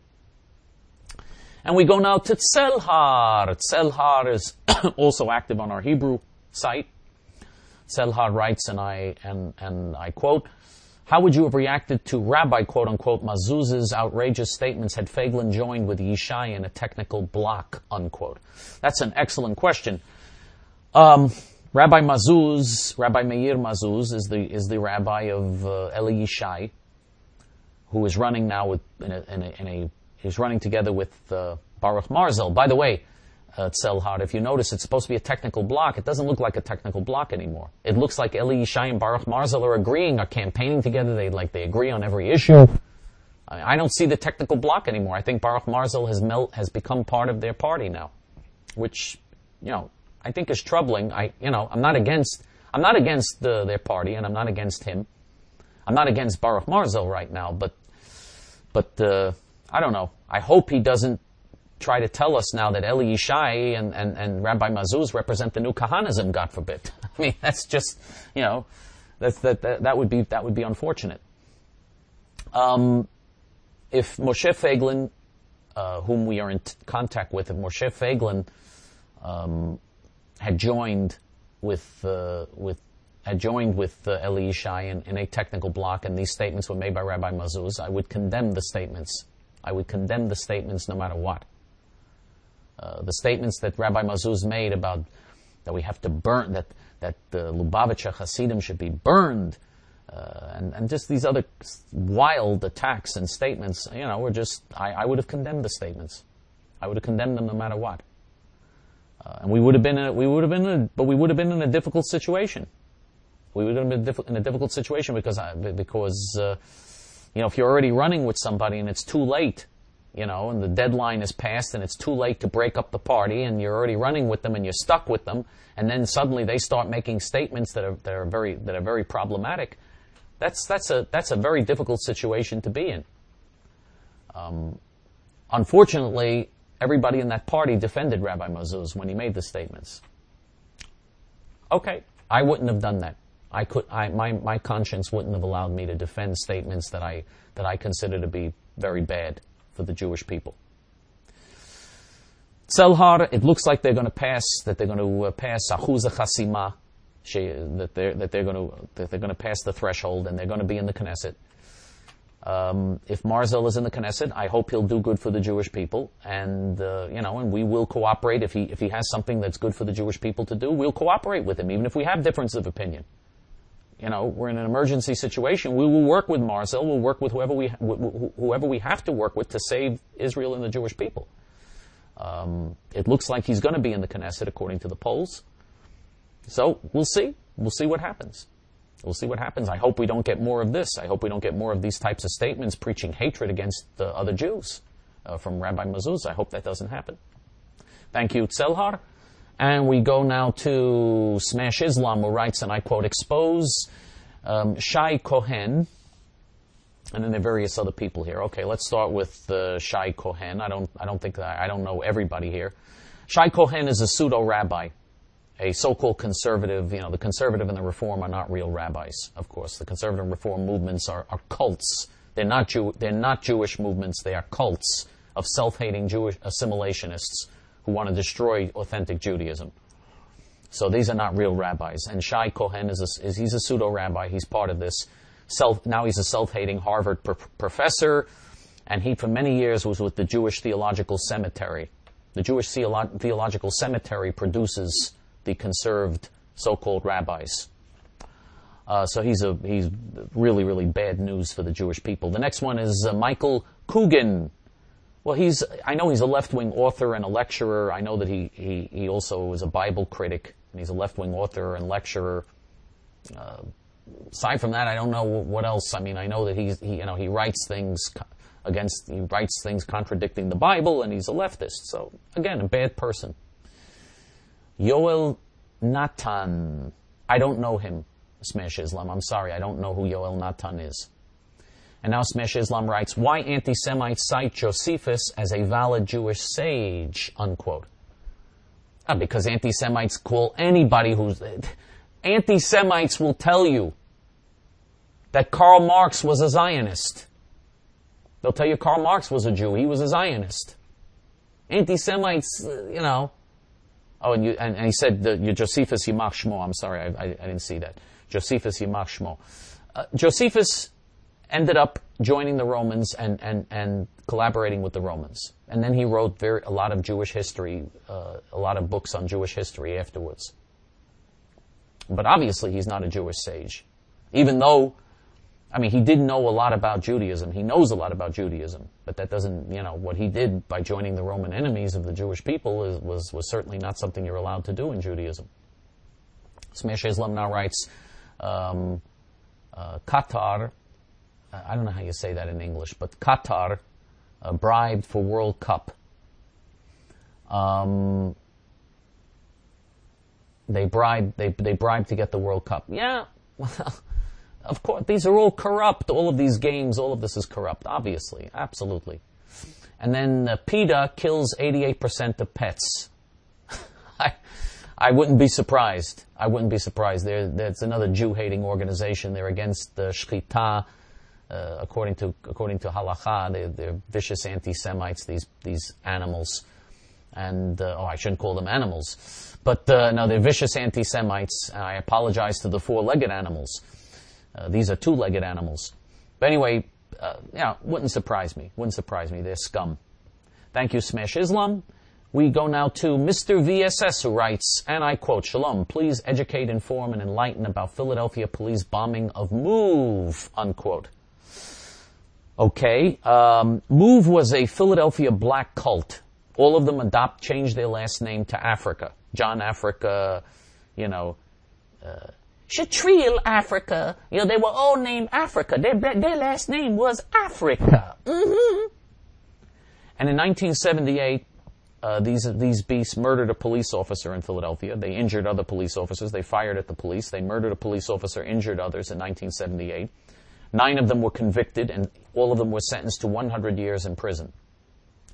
And we go now to Tselhar. Tselhar is also active on our Hebrew site. Tselhar writes, and I and and I quote, how would you have reacted to Rabbi, quote-unquote, Mazuz's outrageous statements had Feiglin joined with Yishai in a technical block, unquote? That's an excellent question. Um, Rabbi Mazuz, Rabbi Meir Mazuz, is the is the rabbi of uh, Eli Yishai, who is running now with in a, in a, in a he's running together with uh, Baruch Marzel. By the way, Uh, Tselhar, if you notice, it's supposed to be a technical block. It doesn't look like a technical block anymore. It looks like Eli Yishai and Baruch Marzel are agreeing, are campaigning together. They like they agree on every issue. I, I don't see the technical block anymore. I think Baruch Marzel has melt has become part of their party now, which you know I think is troubling. I you know I'm not against I'm not against the, their party, and I'm not against him. I'm not against Baruch Marzel right now, but but uh, I don't know. I hope he doesn't try to tell us now that Eli Yishai and, and, and Rabbi Mazuz represent the new Kahanism, God forbid. I mean, that's just, you know, that's, that, that, that would be, that would be unfortunate. Um, if Moshe Feiglin, uh, whom we are in t- contact with, if Moshe Feiglin, um, had joined with, uh, with, had joined with uh, Eli Yishai in, in a technical block, and these statements were made by Rabbi Mazuz, I would condemn the statements. I would condemn the statements no matter what. Uh, the statements that Rabbi Mazuz made about that we have to burn, that that the Lubavitcher Hasidim should be burned, uh, and and just these other wild attacks and statements, you know, were just I, I would have condemned the statements. I would have condemned them no matter what, uh, and we would have been in a, we would have been in a, but we would have been in a difficult situation. We would have been in a difficult situation because I, because uh, you know if you're already running with somebody and it's too late. You know, and the deadline is passed and it's too late to break up the party and you're already running with them and you're stuck with them, and then suddenly they start making statements that are that are very that are very problematic. That's that's a that's a very difficult situation to be in. Um, unfortunately, everybody in that party defended Rabbi Mezuz when he made the statements. Okay, I wouldn't have done that. I could, I, my, my conscience wouldn't have allowed me to defend statements that I, that I consider to be very bad for the Jewish people. Tzelhar, it looks like they're going to pass, that they're going to uh, pass Achuz Chasima, that they're, that they're going to, that they're going to pass the threshold and they're going to be in the Knesset. Um, if Marzel is in the Knesset, I hope he'll do good for the Jewish people, and uh, you know, and we will cooperate if he if he has something that's good for the Jewish people to do. We'll cooperate with him, even if we have difference of opinion. You know, we're in an emergency situation. We will work with Marzel. We'll work with whoever we wh- whoever we have to work with to save Israel and the Jewish people. Um, it looks like he's going to be in the Knesset according to the polls. So we'll see. We'll see what happens. We'll see what happens. I hope we don't get more of this. I hope we don't get more of these types of statements preaching hatred against the other Jews uh, from Rabbi Mezuz. I hope that doesn't happen. Thank you, Tzelhar. And we go now to Smash Islam, who writes, and I quote, expose um, Shai Kohen, and then there are various other people here. Okay, let's start with uh, Shai Kohen. I don't, I don't think that, I don't know everybody here. Shai Kohen is a pseudo-rabbi. A so-called conservative, you know, the conservative and the reform are not real rabbis, of course. The conservative and reform movements are, are cults. They're not Jew, they're not Jewish movements. They are cults of self-hating Jewish assimilationists who want to destroy authentic Judaism. So these are not real rabbis. And Shai Kohen is, a, is he's a pseudo-rabbi. He's part of this. Self, now he's a self-hating Harvard pr- professor, and he for many years was with the Jewish Theological Seminary. The Jewish Theolo- Theological Seminary produces the conserved so-called rabbis. Uh, so he's a he's really, really bad news for the Jewish people. The next one is uh, Michael Coogan. Well, he's I know he's a left-wing author and a lecturer. I know that he, he, he also was a Bible critic, and he's a left-wing author and lecturer. Uh, aside from that, I don't know what else. I mean, I know that he's, he, you know, he writes things against, he writes things contradicting the Bible, and he's a leftist. So, again, a bad person. Yoel Natan. I don't know him, Smash Islam. I'm sorry, I don't know who Yoel Natan is. And now Smash Islam writes, why anti-Semites cite Josephus as a valid Jewish sage, unquote. Ah, because anti-Semites call anybody who's... Anti-Semites will tell you that Karl Marx was a Zionist. They'll tell you Karl Marx was a Jew. He was a Zionist. Anti-Semites, you know... Oh, and, you, and, and he said, the, Josephus Yimach Shmo. I'm sorry, I, I, I didn't see that. Josephus Yimach Shmo. Uh, Josephus ended up joining the Romans and, and, and collaborating with the Romans. And then he wrote very, a lot of Jewish history, uh, a lot of books on Jewish history afterwards. But obviously he's not a Jewish sage. Even though, I mean, he did know a lot about Judaism. He knows a lot about Judaism. But that doesn't, you know, what he did by joining the Roman enemies of the Jewish people is, was, was certainly not something you're allowed to do in Judaism. Smash Islam now writes, um, uh, Qatar, I don't know how you say that in English, but Qatar uh, bribed for World Cup. Um, they bribed, they, they bribed to get the World Cup. Yeah, well, of course, these are all corrupt. All of these games, all of this is corrupt, obviously, absolutely. And then uh, PETA kills eighty-eight percent of pets. I, I wouldn't be surprised. I wouldn't be surprised. There, there's another Jew-hating organization. They're against the uh, Shchita, uh, according to according to Halakha. They're, they're vicious anti-Semites. These these animals, and uh, oh, I shouldn't call them animals, but uh, no, they're vicious anti-Semites. I apologize to the four-legged animals. Uh, these are two-legged animals. But anyway, uh, yeah, wouldn't surprise me. Wouldn't surprise me. They're scum. Thank you, Smash Islam. We go now to Mister V S S, who writes, and I quote, Shalom, please educate, inform, and enlighten about Philadelphia police bombing of MOVE, unquote. Okay, um, MOVE was a Philadelphia black cult. All of them adopt, changed their last name to Africa. John Africa, you know, uh, Shatril Africa. You know, they were all named Africa. Their, their last name was Africa. Mm-hmm. And in nineteen seventy-eight, uh, these, these beasts murdered a police officer in Philadelphia. They injured other police officers. They fired at the police. They murdered a police officer, injured others in nineteen seventy-eight. Nine of them were convicted, and all of them were sentenced to one hundred years in prison.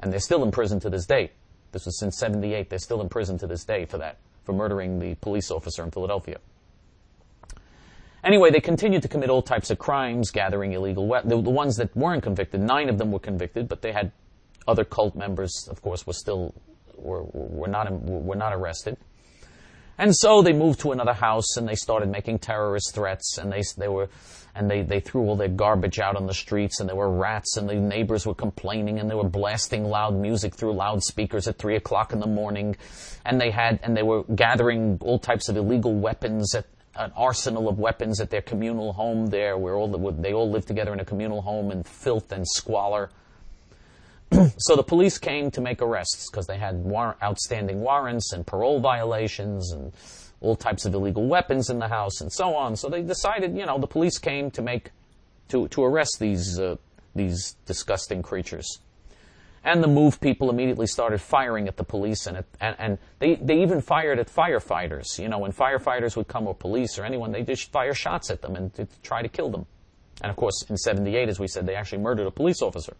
And they're still in prison to this day. This was since seventy-eight. They're still in prison to this day for that, for murdering the police officer in Philadelphia. Anyway, they continued to commit all types of crimes, gathering illegal weapons. The, the ones that weren't convicted, nine of them were convicted, but they had other cult members, of course, were still were were not were not arrested. And so they moved to another house and they started making terrorist threats, and they they were and they, they threw all their garbage out on the streets, and there were rats, and the neighbors were complaining, and they were blasting loud music through loudspeakers at three o'clock in the morning, and they had and they were gathering all types of illegal weapons at an arsenal of weapons at their communal home there, where all the, they all lived together in a communal home in filth and squalor. So the police came to make arrests because they had war- outstanding warrants and parole violations and all types of illegal weapons in the house and so on. So they decided, you know, the police came to make to to arrest these uh, these disgusting creatures. And the MOVE people immediately started firing at the police, and, it, and and they they even fired at firefighters. You know, when firefighters would come, or police or anyone, they just fire shots at them and to, to try to kill them. And of course, in seventy-eight, as we said, they actually murdered a police officer.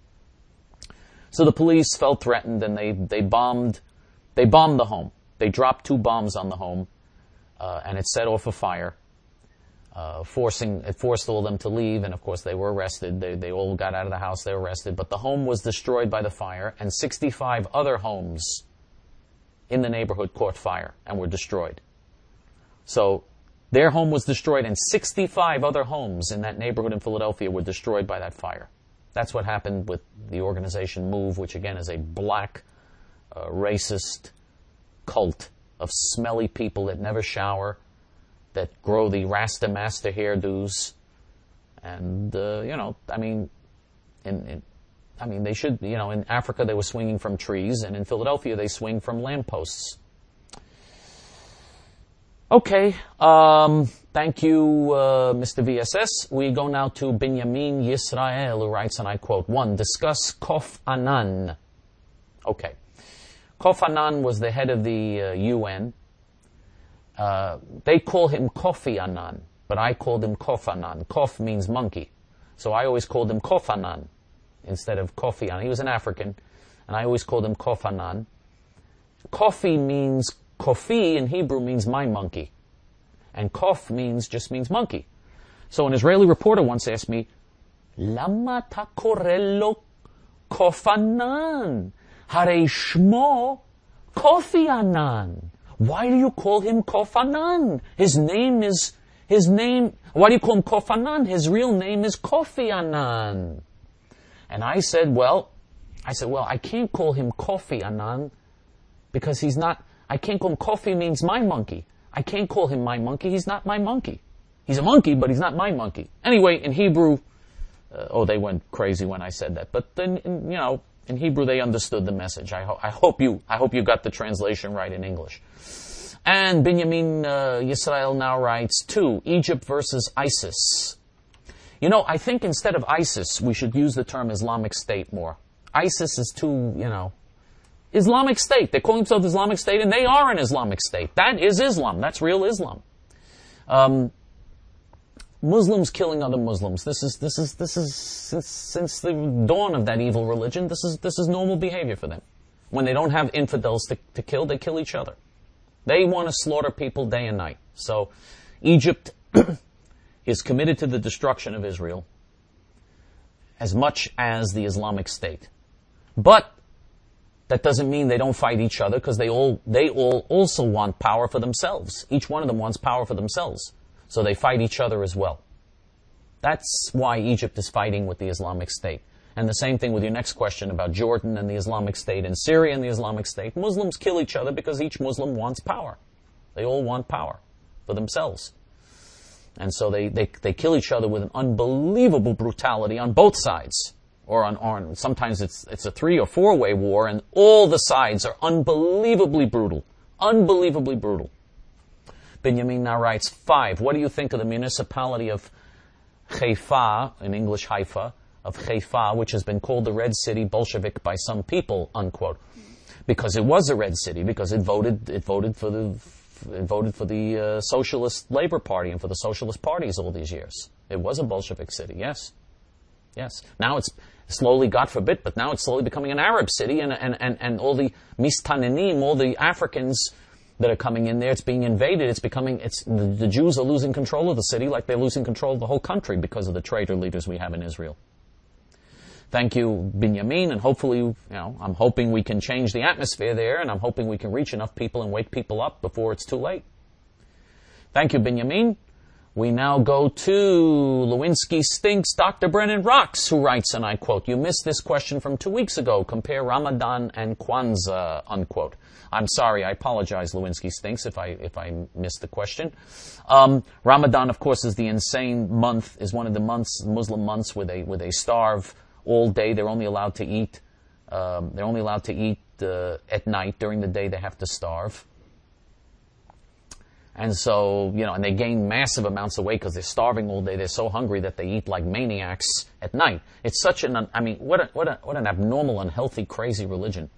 So the police felt threatened, and they, they bombed they bombed the home. They dropped two bombs on the home, uh, and it set off a fire, uh, forcing it forced all of them to leave. And of course, they were arrested. They they all got out of the house. They were arrested. But the home was destroyed by the fire, and sixty-five other homes in the neighborhood caught fire and were destroyed. So their home was destroyed, and sixty-five other homes in that neighborhood in Philadelphia were destroyed by that fire. That's what happened with the organization MOVE, which again is a black, uh, racist cult of smelly people that never shower, that grow the Rasta Master hairdos, and uh, you know, I mean, in, in, I mean, they should, you know, in Africa they were swinging from trees, and in Philadelphia they swing from lampposts. Okay, um, thank you, uh, Mister V S S. We go now to Binyamin Yisrael, who writes, and I quote, one, discuss Kofi Annan. Okay. Kofi Annan was the head of the uh, U N. Uh, they call him Kofi Annan, but I called him Kofi Annan. Kof means monkey. So I always called him Kofi Annan instead of Kofi Annan. He was an African, and I always called him Kofi Annan. Kofi means Kofi in Hebrew means my monkey. And Kof means, just means monkey. So an Israeli reporter once asked me, Lama ta korelo Kofi Annan? Harei shmo Kofi Annan. Why do you call him Kofi Annan? His name is, his name, why do you call him Kofi Annan? His real name is Kofi Annan. And I said, well, I said, well, I can't call him Kofi Annan because he's not, I can't call him Kofi means my monkey. I can't call him my monkey. He's not my monkey. He's a monkey, but he's not my monkey. Anyway, in Hebrew, uh, oh, they went crazy when I said that. But then, in, you know, in Hebrew, they understood the message. I, ho- I hope you, I hope you got the translation right in English. And Binyamin uh, Yisrael now writes, two, Egypt versus ISIS. You know, I think instead of ISIS, we should use the term Islamic State more. ISIS is too, you know, Islamic State. They call themselves Islamic State, and they are an Islamic State. That is Islam. That's real Islam. Um, Muslims killing other Muslims. This is this is this is since since the dawn of that evil religion. This is this is normal behavior for them. When they don't have infidels to, to kill, they kill each other. They want to slaughter people day and night. So, Egypt is committed to the destruction of Israel as much as the Islamic State, but that doesn't mean they don't fight each other, because they all they all also want power for themselves. Each one of them wants power for themselves. So they fight each other as well. That's why Egypt is fighting with the Islamic State. And the same thing with your next question about Jordan and the Islamic State and Syria and the Islamic State. Muslims kill each other because each Muslim wants power. They all want power for themselves. And so they, they, they kill each other with an unbelievable brutality on both sides. Or on, on sometimes it's it's a three or four way war, and all the sides are unbelievably brutal. Unbelievably brutal. Binyamin now writes, five, what do you think of the municipality of Haifa, in English Haifa, of Haifa, which has been called the Red City Bolshevik by some people, unquote. Because it was a red city, because it voted it voted for the it voted for the uh, Socialist Labor Party and for the Socialist parties all these years. It was a Bolshevik city, yes. Yes. Now it's slowly, God forbid, but now it's slowly becoming an Arab city, and and, and, and all the Mistanenim, all the Africans that are coming in there, it's being invaded. It's becoming, it's the, the Jews are losing control of the city like they're losing control of the whole country because of the traitor leaders we have in Israel. Thank you, Binyamin, and hopefully, you know, I'm hoping we can change the atmosphere there, and I'm hoping we can reach enough people and wake people up before it's too late. Thank you, Binyamin. We now go to Lewinsky Stinks, Doctor Brennan Rocks, who writes, and I quote, "You missed this question from two weeks ago. Compare Ramadan and Kwanzaa," unquote. I'm sorry, I apologize, Lewinsky Stinks, if I if I missed the question. Um, Ramadan, of course, is the insane month, is one of the months, Muslim months, where they where they starve all day. They're only allowed to eat. Um, they're only allowed to eat uh, at night. During the day, they have to starve. And so, you know, and they gain massive amounts of weight because they're starving all day. They're so hungry that they eat like maniacs at night. It's such an, I mean, what a, what a, what an abnormal, unhealthy, crazy religion.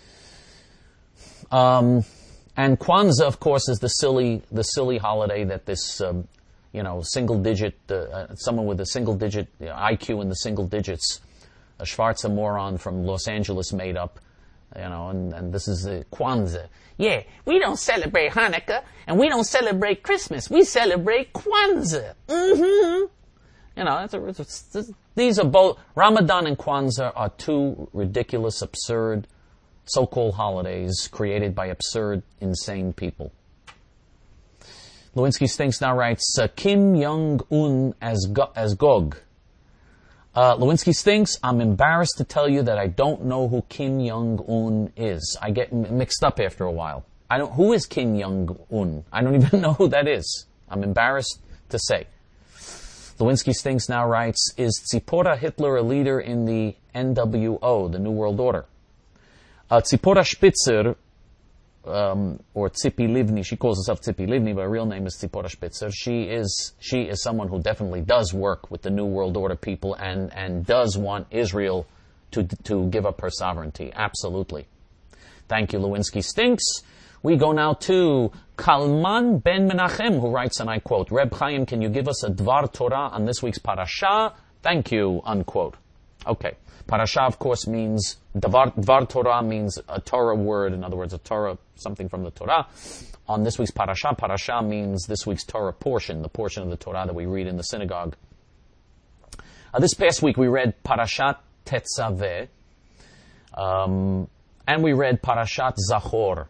Um, and Kwanzaa, of course, is the silly, the silly holiday that this, um, you know, single digit, uh, uh, someone with a single digit you know, I Q in the single digits, a Schwarzer moron from Los Angeles made up, you know, and, and this is uh, Kwanzaa. Yeah, we don't celebrate Hanukkah, and we don't celebrate Christmas. We celebrate Kwanzaa. Mm-hmm. You know, it's a, it's, it's, these are both, Ramadan and Kwanzaa are two ridiculous, absurd, so-called holidays created by absurd, insane people. Lewinsky Stinks now writes, uh, Kim Jong-un as, Go- as Gog. Uh, Lewinsky Stinks, I'm embarrassed to tell you that I don't know who Kim Jong-un is. I get m- mixed up after a while. I don't, who is Kim Jong-un? I don't even know who that is. I'm embarrassed to say. Lewinsky Stinks now writes, is Tzipora Hitler a leader in the N W O, the New World Order? Uh, Tzipora Spitzer, um, or Tzipi Livni, she calls herself Tzipi Livni, but her real name is Tzipora Spitzer. She is she is someone who definitely does work with the New World Order people and, and does want Israel to to give up her sovereignty. Absolutely. Thank you, Lewinsky Stinks. We go now to Kalman Ben Menachem, who writes, and I quote, Reb Chaim, can you give us a Dvar Torah on this week's parasha? Thank you, unquote. Okay. Parasha, of course, means, Dvar, Dvar Torah means a Torah word, in other words, a Torah, something from the Torah. On this week's parasha, parasha means this week's Torah portion, the portion of the Torah that we read in the synagogue. Uh, this past week we read Parashat Tetzaveh, um, and we read Parashat Zachor.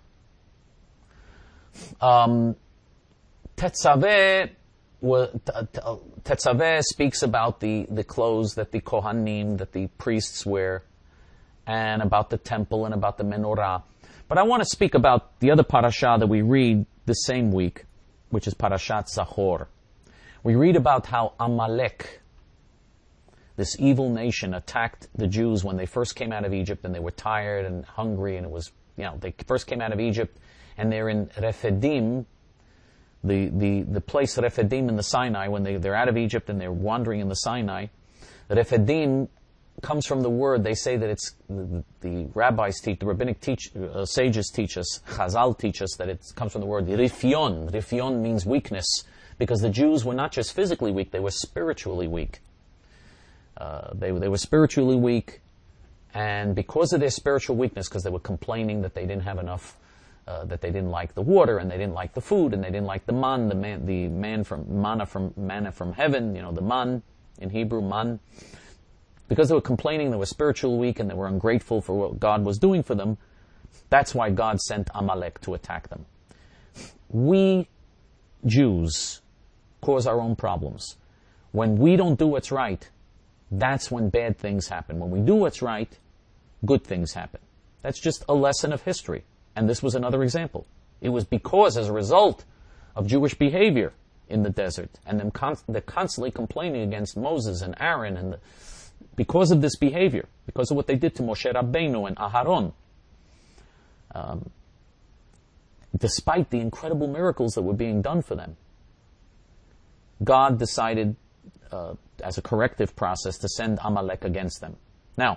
Um, Tetzaveh, Tetzaveh speaks about the, the clothes that the Kohanim, that the priests wear, and about the temple and about the menorah. But I want to speak about the other parasha that we read the same week, which is Parashat Zachor. We read about how Amalek, this evil nation, attacked the Jews when they first came out of Egypt, and they were tired and hungry, and it was, you know, they first came out of Egypt, and they're in Rephidim, the, the, the place Rephidim in the Sinai, when they, they're out of Egypt and they're wandering in the Sinai. Rephidim comes from the word, they say that it's, the, the rabbis teach, the rabbinic teach, uh, sages teach us, Chazal teach us that it comes from the word Rifyon. Rifyon means weakness, because the Jews were not just physically weak, they were spiritually weak. Uh, they, they were spiritually weak, and because of their spiritual weakness, because they were complaining that they didn't have enough Uh, that they didn't like the water, and they didn't like the food, and they didn't like the man, the man, the man from manna from manna from heaven. You know, the man in Hebrew, man. Because they were complaining, they were spiritually weak, and they were ungrateful for what God was doing for them. That's why God sent Amalek to attack them. We Jews cause our own problems. When we don't do what's right, that's when bad things happen. When we do what's right, good things happen. That's just a lesson of history. And this was another example. It was because, as a result of Jewish behavior in the desert, and them con- they're constantly complaining against Moses and Aaron, and the, because of this behavior, because of what they did to Moshe Rabbeinu and Aharon, um, despite the incredible miracles that were being done for them, God decided, uh, as a corrective process, to send Amalek against them. Now,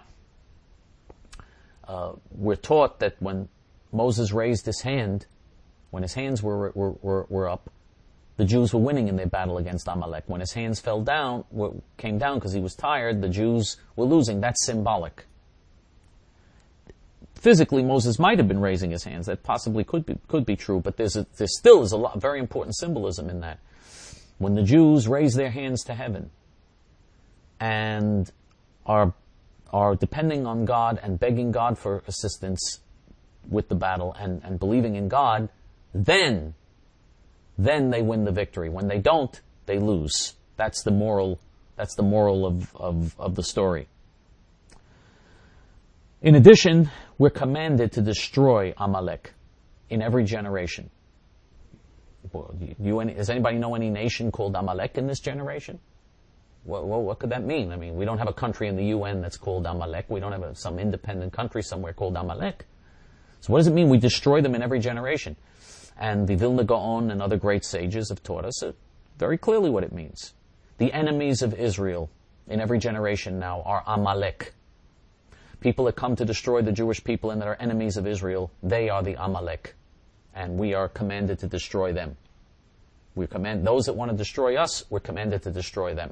uh, we're taught that when Moses raised his hand, when his hands were, were, were, were up, the Jews were winning in their battle against Amalek. When his hands fell down, came down because he was tired, the Jews were losing. That's symbolic. Physically, Moses might have been raising his hands. That possibly could be could be true, but there's a, there still is a lot, very important symbolism in that. When the Jews raise their hands to heaven and are are depending on God and begging God for assistance with the battle and, and believing in God, then then they win the victory. When they don't, they lose. That's the moral that's the moral of, of, of the story. In addition, we're commanded to destroy Amalek in every generation. Well, you, you, does anybody know any nation called Amalek in this generation? Well, well, what could that mean? I mean, we don't have a country in the U N that's called Amalek. We don't have a, some independent country somewhere called Amalek. So what does it mean we destroy them in every generation? And the Vilna Gaon and other great sages have taught us very clearly what it means. The enemies of Israel in every generation now are Amalek. People that come to destroy the Jewish people and that are enemies of Israel, they are the Amalek. And we are commanded to destroy them. We command those that want to destroy us, we're commanded to destroy them.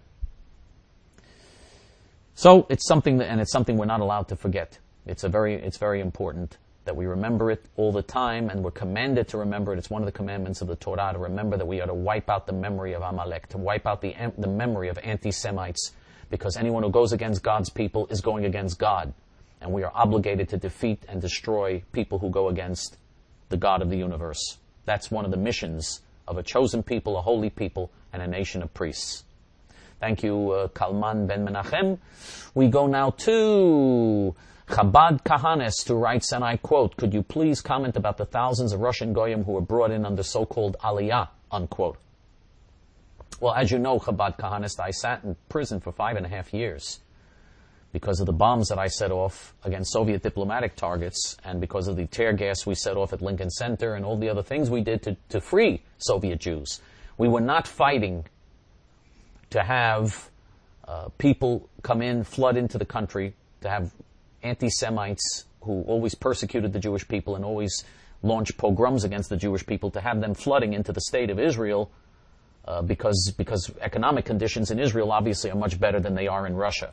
So it's something that, and it's something we're not allowed to forget. It's a very, it's very important that we remember it all the time, and we're commanded to remember it. It's one of the commandments of the Torah to remember that we are to wipe out the memory of Amalek, to wipe out the the memory of anti-Semites, because anyone who goes against God's people is going against God, and we are obligated to defeat and destroy people who go against the God of the universe. That's one of the missions of a chosen people, a holy people, and a nation of priests. Thank you, uh, Kalman Ben Menachem. We go now to Chabad Kahanist, who writes, and I quote, "Could you please comment about the thousands of Russian Goyim who were brought in under so-called Aliyah," unquote. Well, as you know, Chabad Kahanist, I sat in prison for five and a half years because of the bombs that I set off against Soviet diplomatic targets and because of the tear gas we set off at Lincoln Center and all the other things we did to, to free Soviet Jews. We were not fighting to have uh, people come in, flood into the country, to have anti-Semites who always persecuted the Jewish people and always launched pogroms against the Jewish people, to have them flooding into the state of Israel uh, because because economic conditions in Israel obviously are much better than they are in Russia.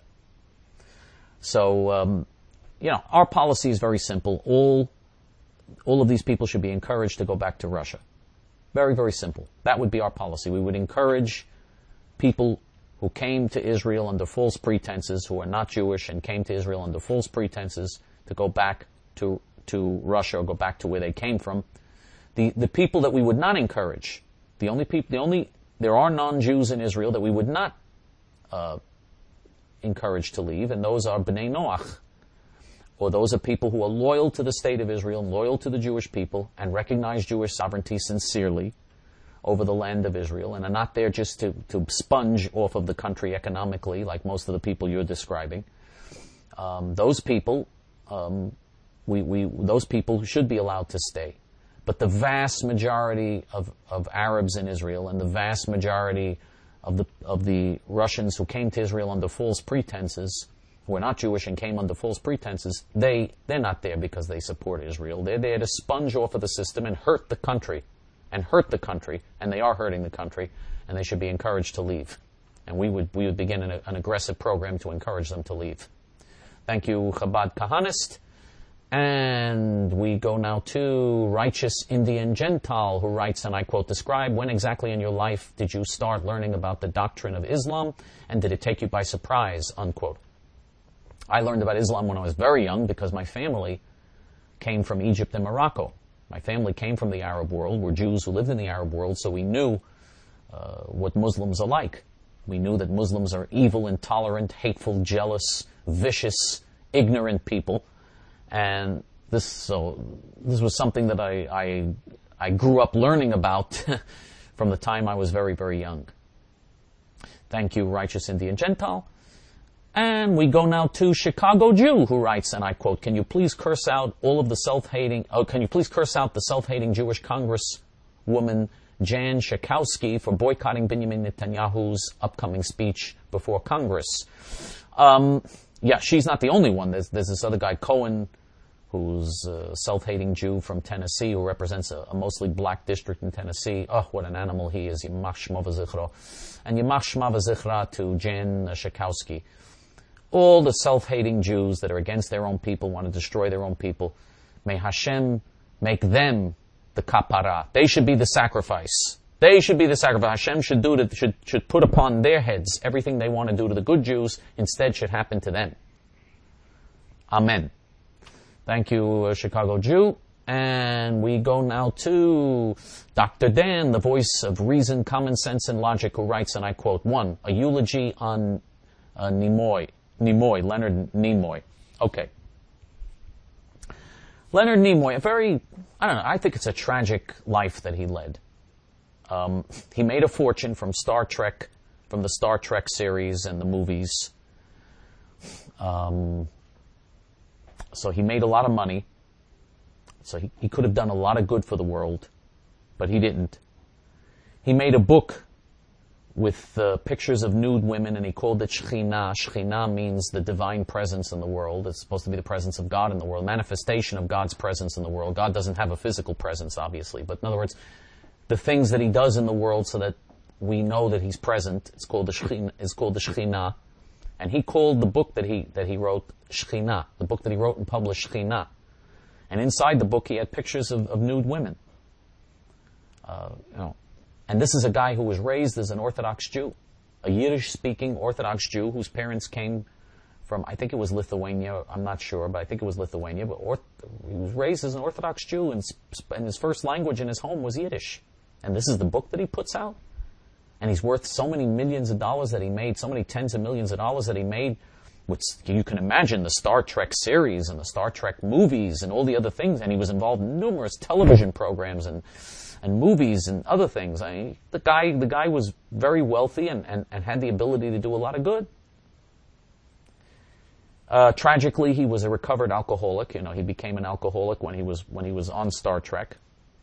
So, um, you know, our policy is very simple. All all of these people should be encouraged to go back to Russia. Very, very simple. That would be our policy. We would encourage people who came to Israel under false pretenses, who are not Jewish and came to Israel under false pretenses, to go back to to Russia or go back to where they came from. The the people that we would not encourage, the only people, the only there are non-Jews in Israel that we would not uh, encourage to leave, and those are Bnei Noach, or those are people who are loyal to the state of Israel, loyal to the Jewish people, and recognize Jewish sovereignty sincerely over the land of Israel, and are not there just to, to sponge off of the country economically, like most of the people you're describing. Um, those people, um, we, we, those people should be allowed to stay. But the vast majority of, of Arabs in Israel and the vast majority of the of the Russians who came to Israel under false pretenses, who are not Jewish and came under false pretenses, they, they're not there because they support Israel. They're there to sponge off of the system and hurt the country. And hurt the country, and they are hurting the country, and they should be encouraged to leave. And we would we would begin an, an aggressive program to encourage them to leave. Thank you, Chabad Kahanist. And we go now to Righteous Indian Gentile, who writes, and I quote, "Describe when exactly in your life did you start learning about the doctrine of Islam, and did it take you by surprise," unquote. I learned about Islam when I was very young because my family came from Egypt and Morocco. My family came from the Arab world. We're Jews who lived in the Arab world, so we knew uh, what Muslims are like. We knew that Muslims are evil, intolerant, hateful, jealous, vicious, ignorant people. And this so this was something that I, I, I grew up learning about from the time I was very, very young. Thank you, Righteous Indian Gentile. And we go now to Chicago Jew, who writes, and I quote, "Can you please curse out all of the self-hating, oh, can you please curse out the self-hating Jewish Congresswoman Jan Schakowsky for boycotting Benjamin Netanyahu's upcoming speech before Congress?" Um, yeah, she's not the only one. There's, there's this other guy, Cohen, who's a self-hating Jew from Tennessee who represents a, a mostly black district in Tennessee. Oh, what an animal he is. Yimach Shmo v'zichro. And Yimach Shma v'zichra to Jan Schakowsky. All the self-hating Jews that are against their own people, want to destroy their own people. May Hashem make them the kapara. They should be the sacrifice. They should be the sacrifice. Hashem should do it, should, should put upon their heads everything they want to do to the good Jews, instead should happen to them. Amen. Thank you, uh, Chicago Jew. And we go now to Doctor Dan, the voice of reason, common sense, and logic, who writes, and I quote, one, a eulogy on uh, Nimoy, Nimoy, Leonard Nimoy. Okay. Leonard Nimoy, a very, I don't know, I think it's a tragic life that he led. Um, he made a fortune from Star Trek, from the Star Trek series and the movies. Um... So he made a lot of money. So he, he could have done a lot of good for the world, but he didn't. He made a book with uh, pictures of nude women, and he called it Shekhinah. Shekhinah means the divine presence in the world. It's supposed to be the presence of God in the world, manifestation of God's presence in the world. God doesn't have a physical presence, obviously, but in other words, the things that he does in the world so that we know that he's present, it's called the Shekhinah. It's called the Shekhinah. And he called the book that he that he wrote Shekhinah, the book that he wrote and published Shekhinah. And inside the book he had pictures of, of nude women. Uh, you know, and this is a guy who was raised as an Orthodox Jew, a Yiddish-speaking Orthodox Jew whose parents came from, I think it was Lithuania, I'm not sure, but I think it was Lithuania. But or, he was raised as an Orthodox Jew, and, and his first language in his home was Yiddish. And this is the book that he puts out? And he's worth so many millions of dollars that he made, so many tens of millions of dollars that he made. Which you can imagine the Star Trek series and the Star Trek movies and all the other things. And he was involved in numerous television programs and and movies and other things. I mean, the guy the guy was very wealthy and, and, and had the ability to do a lot of good. Uh, tragically, he was a recovered alcoholic. You know, he became an alcoholic when he was when he was on Star Trek.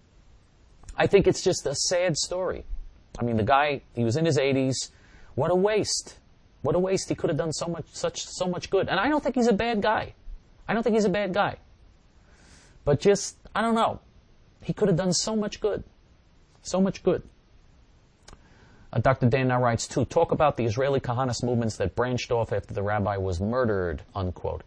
I think it's just a sad story. I mean, the guy, he was in his eighties. What a waste. What a waste. He could have done so much, such, so much good. And I don't think he's a bad guy. I don't think he's a bad guy. But just, I don't know. He could have done so much good. So much good. Uh, Doctor Dan now writes, too, talk about the Israeli Kahanis movements that branched off after the rabbi was murdered, unquote.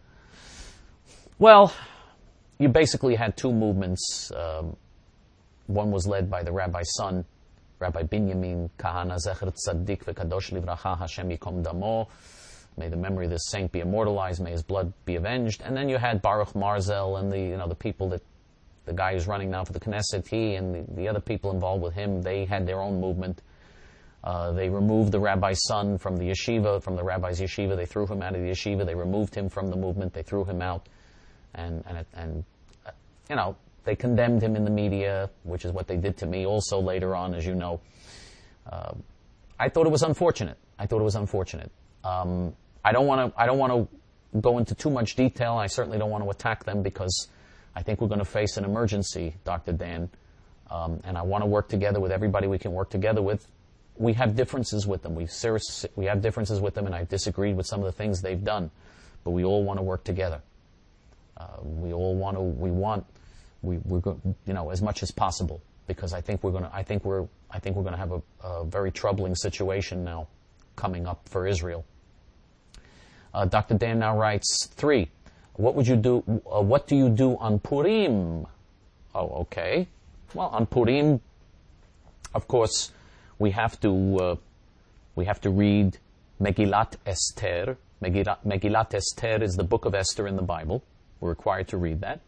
Well, you basically had two movements. Um, one was led by the rabbi's son, Rabbi Binyamin Kahana Zecher Tzaddik V'Kadosh Livracha Hashem Yikom Damo. May the memory of this saint be immortalized. May his blood be avenged. And then you had Baruch Marzel and the you know the people that the guy who's running now for the Knesset, he and the, the other people involved with him. They had their own movement. Uh, they removed the rabbi's son from the yeshiva, from the rabbi's yeshiva. They threw him out of the yeshiva. They removed him from the movement. They threw him out, and and and uh, you know. They condemned him in the media, which is what they did to me also later on, as you know. Uh, I thought it was unfortunate. I thought it was unfortunate. Um, I don't want to. I don't want to go into too much detail. I certainly don't want to attack them because I think we're going to face an emergency, Doctor Dan. Um, and I want to work together with everybody we can work together with. We have differences with them. We serious, we have differences with them, and I've disagreed with some of the things they've done. But we all want to work together. Uh, we all want to. We want. We, we're go, you know, as much as possible, because I think we're going to. I think we're. I think we're going to have a, a very troubling situation now, coming up for Israel. Uh, Doctor Dan now writes three. What would you do? Uh, what do you do on Purim? Oh, okay. Well, on Purim, of course, we have to. Uh, we have to read Megillat Esther. Megillat, Megillat Esther is the book of Esther in the Bible. We're required to read that.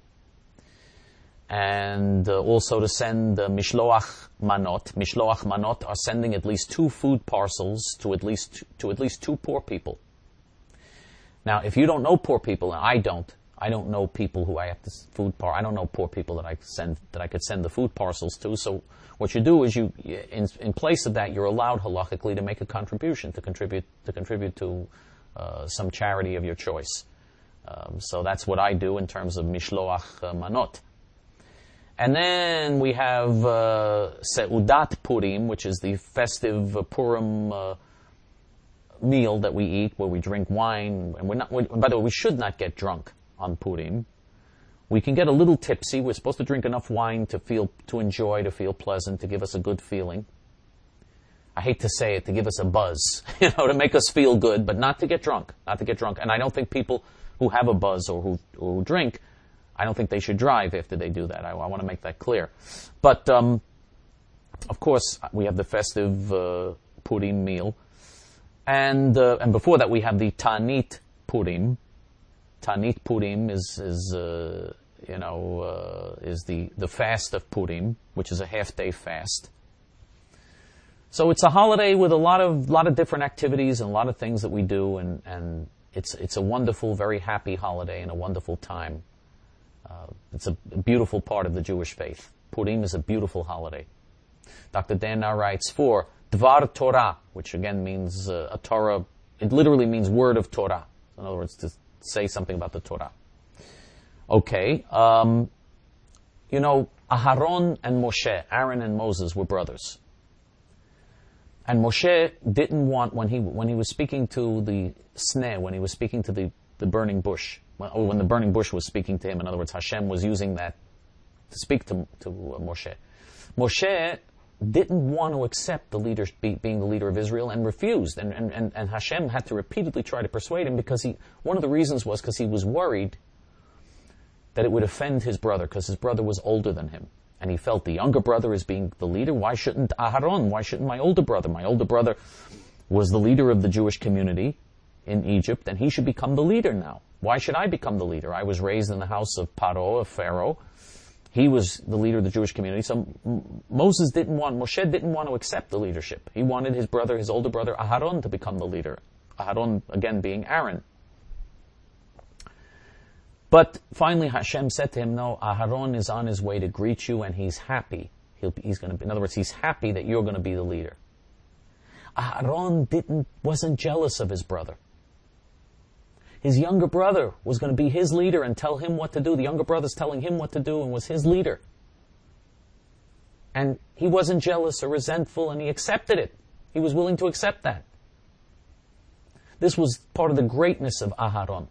And uh, also to send uh, Mishloach Manot. Mishloach Manot are sending at least two food parcels to at least to at least two poor people. Now, if you don't know poor people, and I don't, I don't know people who I have to food par. I don't know poor people that I send that I could send the food parcels to. So what you do is you, in in place of that, you're allowed halachically to make a contribution to contribute to contribute to uh, some charity of your choice. Um, so that's what I do in terms of Mishloach uh, Manot. And then we have uh, Seudat Purim, which is the festive uh, Purim uh, meal that we eat, where we drink wine. And we're not. We're, by the way, we should not get drunk on Purim. We can get a little tipsy. We're supposed to drink enough wine to feel, to enjoy, to feel pleasant, to give us a good feeling. I hate to say it, to give us a buzz, you know, to make us feel good, but not to get drunk, not to get drunk. And I don't think people who have a buzz or who, or who drink, I don't think they should drive after they do that. I, I want to make that clear. But, um, of course, we have the festive uh, Purim meal. And uh, and before that, we have the Ta'anit Purim. Ta'anit Purim is, is uh, you know, uh, is the, the fast of Purim, which is a half-day fast. So it's a holiday with a lot of lot of different activities and a lot of things that we do, and, and it's it's a wonderful, very happy holiday and a wonderful time. Uh, it's a beautiful part of the Jewish faith. Purim is a beautiful holiday. Doctor Dan now writes, for Dvar Torah, which again means uh, a Torah, it literally means word of Torah. In other words, to say something about the Torah. Okay, um, you know, Aharon and Moshe, Aaron and Moses were brothers. And Moshe didn't want, when he when he was speaking to the sneh, when he was speaking to the, the burning bush, when, or when the burning bush was speaking to him, in other words, Hashem was using that to speak to, to uh, Moshe. Moshe didn't want to accept the leader, be, being the leader of Israel, and refused. And, and, and, and Hashem had to repeatedly try to persuade him, because he, one of the reasons was because he was worried that it would offend his brother, because his brother was older than him. And he felt the younger brother is being the leader. Why shouldn't Aharon? Why shouldn't my older brother? My older brother was the leader of the Jewish community in Egypt, and he should become the leader now. Why should I become the leader? I was raised in the house of Paro, of Pharaoh. He was the leader of the Jewish community. So M- Moses didn't want, Moshe didn't want to accept the leadership. He wanted his brother, his older brother, Aharon, to become the leader. Aharon, again, being Aaron. But finally Hashem said to him, no, Aharon is on his way to greet you, and he's happy. He'll be, he's going to be, in other words, he's happy that you're going to be the leader. Aharon didn't, wasn't jealous of his brother. His younger brother was going to be his leader and tell him what to do. The younger brother's telling him what to do and was his leader. And he wasn't jealous or resentful, and he accepted it. He was willing to accept that. This was part of the greatness of Aharon.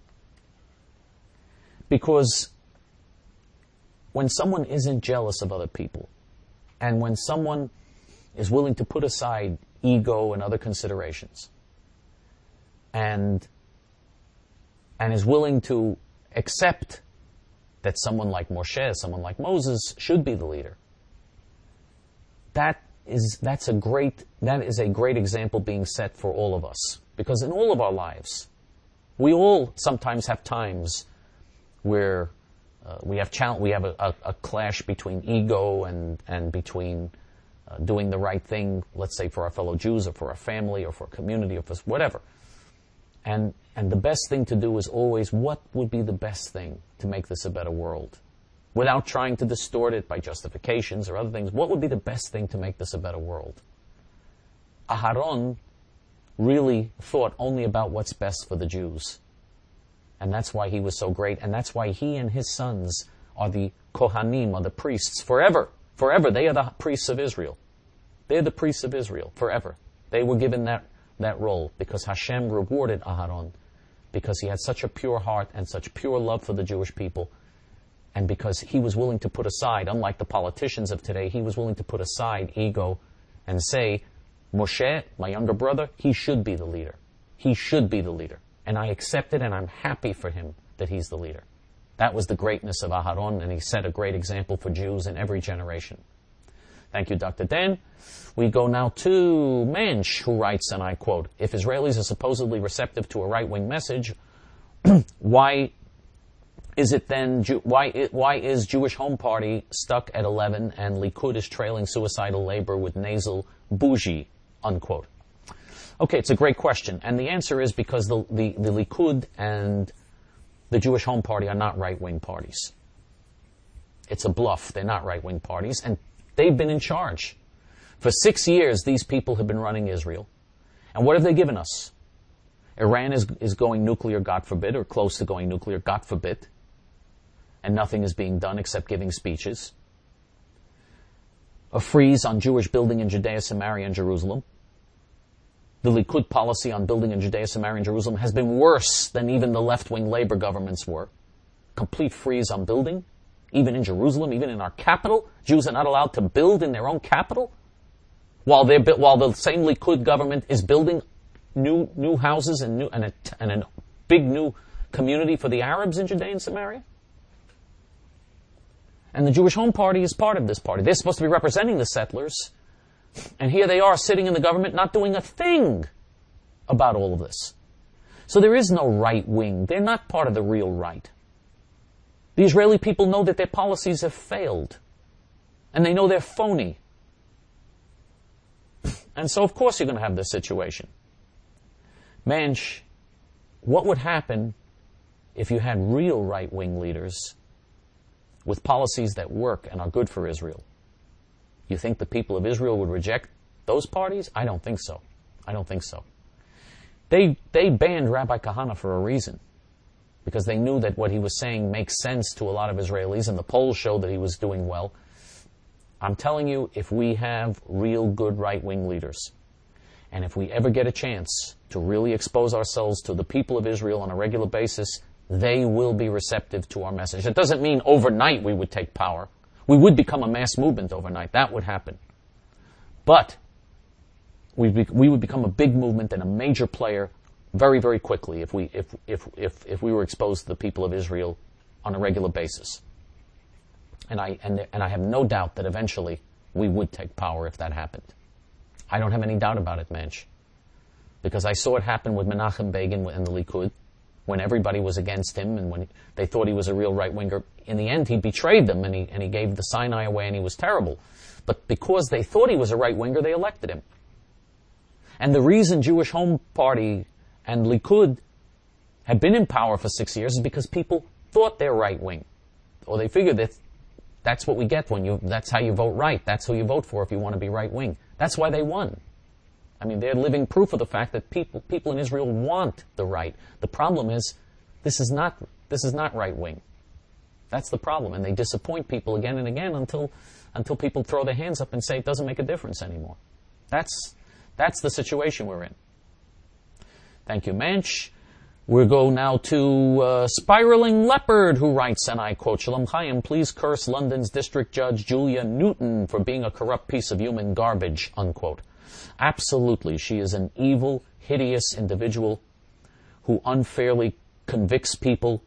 Because when someone isn't jealous of other people, and when someone is willing to put aside ego and other considerations, and and is willing to accept that someone like Moshe, someone like Moses, should be the leader, that is that's a great that is a great example being set for all of us. Because in all of our lives, we all sometimes have times where uh, we have chal- we have a, a, a clash between ego and and between uh, doing the right thing, let's say for our fellow Jews or for our family or for a community or for whatever. And and the best thing to do is always, what would be the best thing to make this a better world? Without trying to distort it by justifications or other things, what would be the best thing to make this a better world? Aharon really thought only about what's best for the Jews. And that's why he was so great. And that's why he and his sons are the Kohanim, are the priests, forever. Forever. They are the priests of Israel. They're the priests of Israel, forever. They were given that, that role because Hashem rewarded Aharon, because he had such a pure heart and such pure love for the Jewish people, and because he was willing to put aside, unlike the politicians of today, he was willing to put aside ego and say, Moshe, my younger brother, he should be the leader. He should be the leader. And I accept it, and I'm happy for him that he's the leader. That was the greatness of Aharon, and he set a great example for Jews in every generation. Thank you, Doctor Dan. We go now to Mensch, who writes, and I quote, if Israelis are supposedly receptive to a right-wing message, why is it then, why, why is Jewish Home Party stuck at eleven and Likud is trailing suicidal labor with nasal bougie, unquote? Okay, it's a great question. And the answer is because the, the, the Likud and the Jewish Home Party are not right-wing parties. It's a bluff. They're not right-wing parties. And they've been in charge. For six years, these people have been running Israel. And what have they given us? Iran is, is going nuclear, God forbid, or close to going nuclear, God forbid. And nothing is being done except giving speeches. A freeze on Jewish building in Judea, Samaria, and Jerusalem. The Likud policy on building in Judea, Samaria, and Jerusalem has been worse than even the left-wing labor governments were. complete freeze on building, even in Jerusalem, even in our capital. Jews are not allowed to build in their own capital, while they're while the same Likud government is building new new houses and new and a, and a big new community for the Arabs in Judea and Samaria. And the Jewish Home Party is part of this party. They're supposed to be representing the settlers, and here they are sitting in the government not doing a thing about all of this. So there is no right wing. They're not part of the real right. The Israeli people know that their policies have failed, and they know they're phony. And so, of course, you're going to have this situation. Mensch, what would happen if you had real right-wing leaders with policies that work and are good for Israel? You think the people of Israel would reject those parties? I don't think so. I don't think so. They they banned Rabbi Kahana for a reason, because they knew that what he was saying makes sense to a lot of Israelis, and the polls showed that he was doing well. I'm telling you, if we have real good right-wing leaders, and if we ever get a chance to really expose ourselves to the people of Israel on a regular basis, they will be receptive to our message. It doesn't mean overnight we would take power. We would become a mass movement overnight. That would happen. But we be, we would become a big movement and a major player very, very quickly if we if if if if we were exposed to the people of Israel on a regular basis. And I and and I have no doubt that eventually we would take power if that happened. I don't have any doubt about it, Mensch, because I saw it happen with Menachem Begin and the Likud, when everybody was against him and when they thought he was a real right-winger. In the end, he betrayed them and he and he gave the Sinai away and he was terrible. But because they thought he was a right-winger, they elected him. And the reason Jewish Home Party and Likud have been in power for six years is because people thought they're right-wing, or they figured that that's what we get when you, that's how you vote right. That's who you vote for if you want to be right-wing. That's why they won. I mean, they're living proof of the fact that people, people in Israel want the right. The problem is, this is not, this is not right-wing. That's the problem. And they disappoint people again and again until, until people throw their hands up and say it doesn't make a difference anymore. That's, that's the situation we're in. Thank you, Mensch. We'll go now to uh, Spiraling Leopard, who writes, and I quote, Shalom Chaim, please curse London's District Judge Julia Newton for being a corrupt piece of human garbage, unquote. Absolutely. She is an evil, hideous individual who unfairly convicts people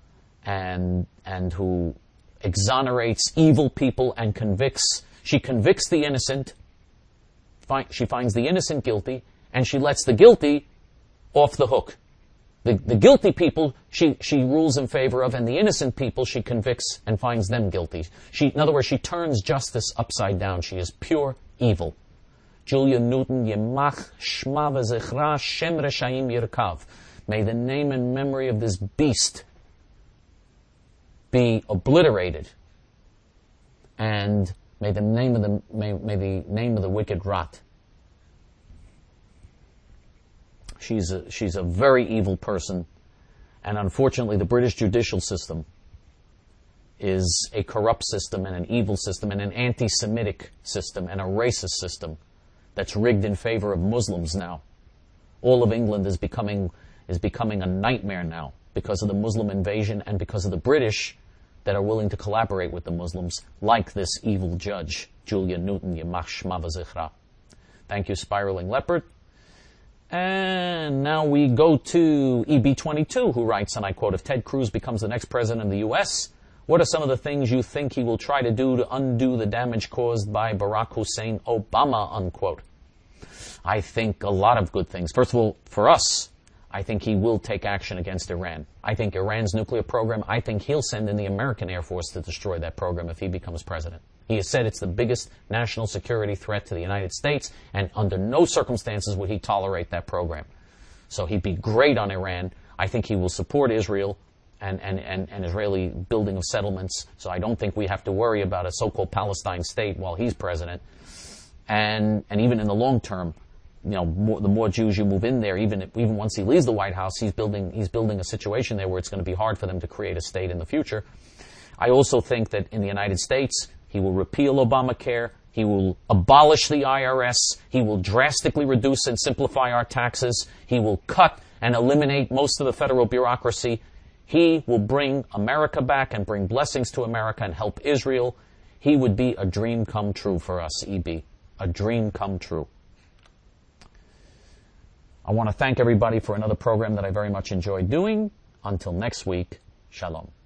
and and who exonerates evil people and convicts. She convicts the innocent. Fi- she finds the innocent guilty, and she lets the guilty off the hook. The, the guilty people she, she rules in favor of, and the innocent people she convicts and finds them guilty. She, in other words, she turns justice upside down. She is pure evil. Julia Newton, Yemach Shma v'Zichra Shem Reshaim Yirkav. May the name and memory of this beast be obliterated, and may the name of the may, may the name of the wicked rot. She's a, she's a very evil person, and unfortunately the British judicial system is a corrupt system and an evil system and an anti-Semitic system and a racist system that's rigged in favor of Muslims now. All of England is becoming is becoming a nightmare now because of the Muslim invasion and because of the British that are willing to collaborate with the Muslims, like this evil judge, Julia Newton, Yemach Shma v'Zichra. Thank you, Spiraling Leopard. And now we go to E B twenty-two, who writes, and I quote, if Ted Cruz becomes the next president of the U S, what are some of the things you think he will try to do to undo the damage caused by Barack Hussein Obama, unquote? I think a lot of good things. First of all, for us, I think he will take action against Iran. I think Iran's nuclear program, I think he'll send in the American Air Force to destroy that program if he becomes president. He has said it's the biggest national security threat to the United States, and under no circumstances would he tolerate that program. So he'd be great on Iran. I think he will support Israel and, and, and, and Israeli building of settlements. So I don't think we have to worry about a so-called Palestine state while he's president. And and even in the long term, you know, more, the more Jews you move in there, even even once he leaves the White House, he's building he's building a situation there where it's going to be hard for them to create a state in the future. I also think that in the United States, he will repeal Obamacare. He will abolish the I R S. He will drastically reduce and simplify our taxes. He will cut and eliminate most of the federal bureaucracy. he will bring America back and bring blessings to America and help Israel. He would be a dream come true for us, E B. A dream come true. I want to thank everybody for another program that I very much enjoyed doing. Until next week, Shalom.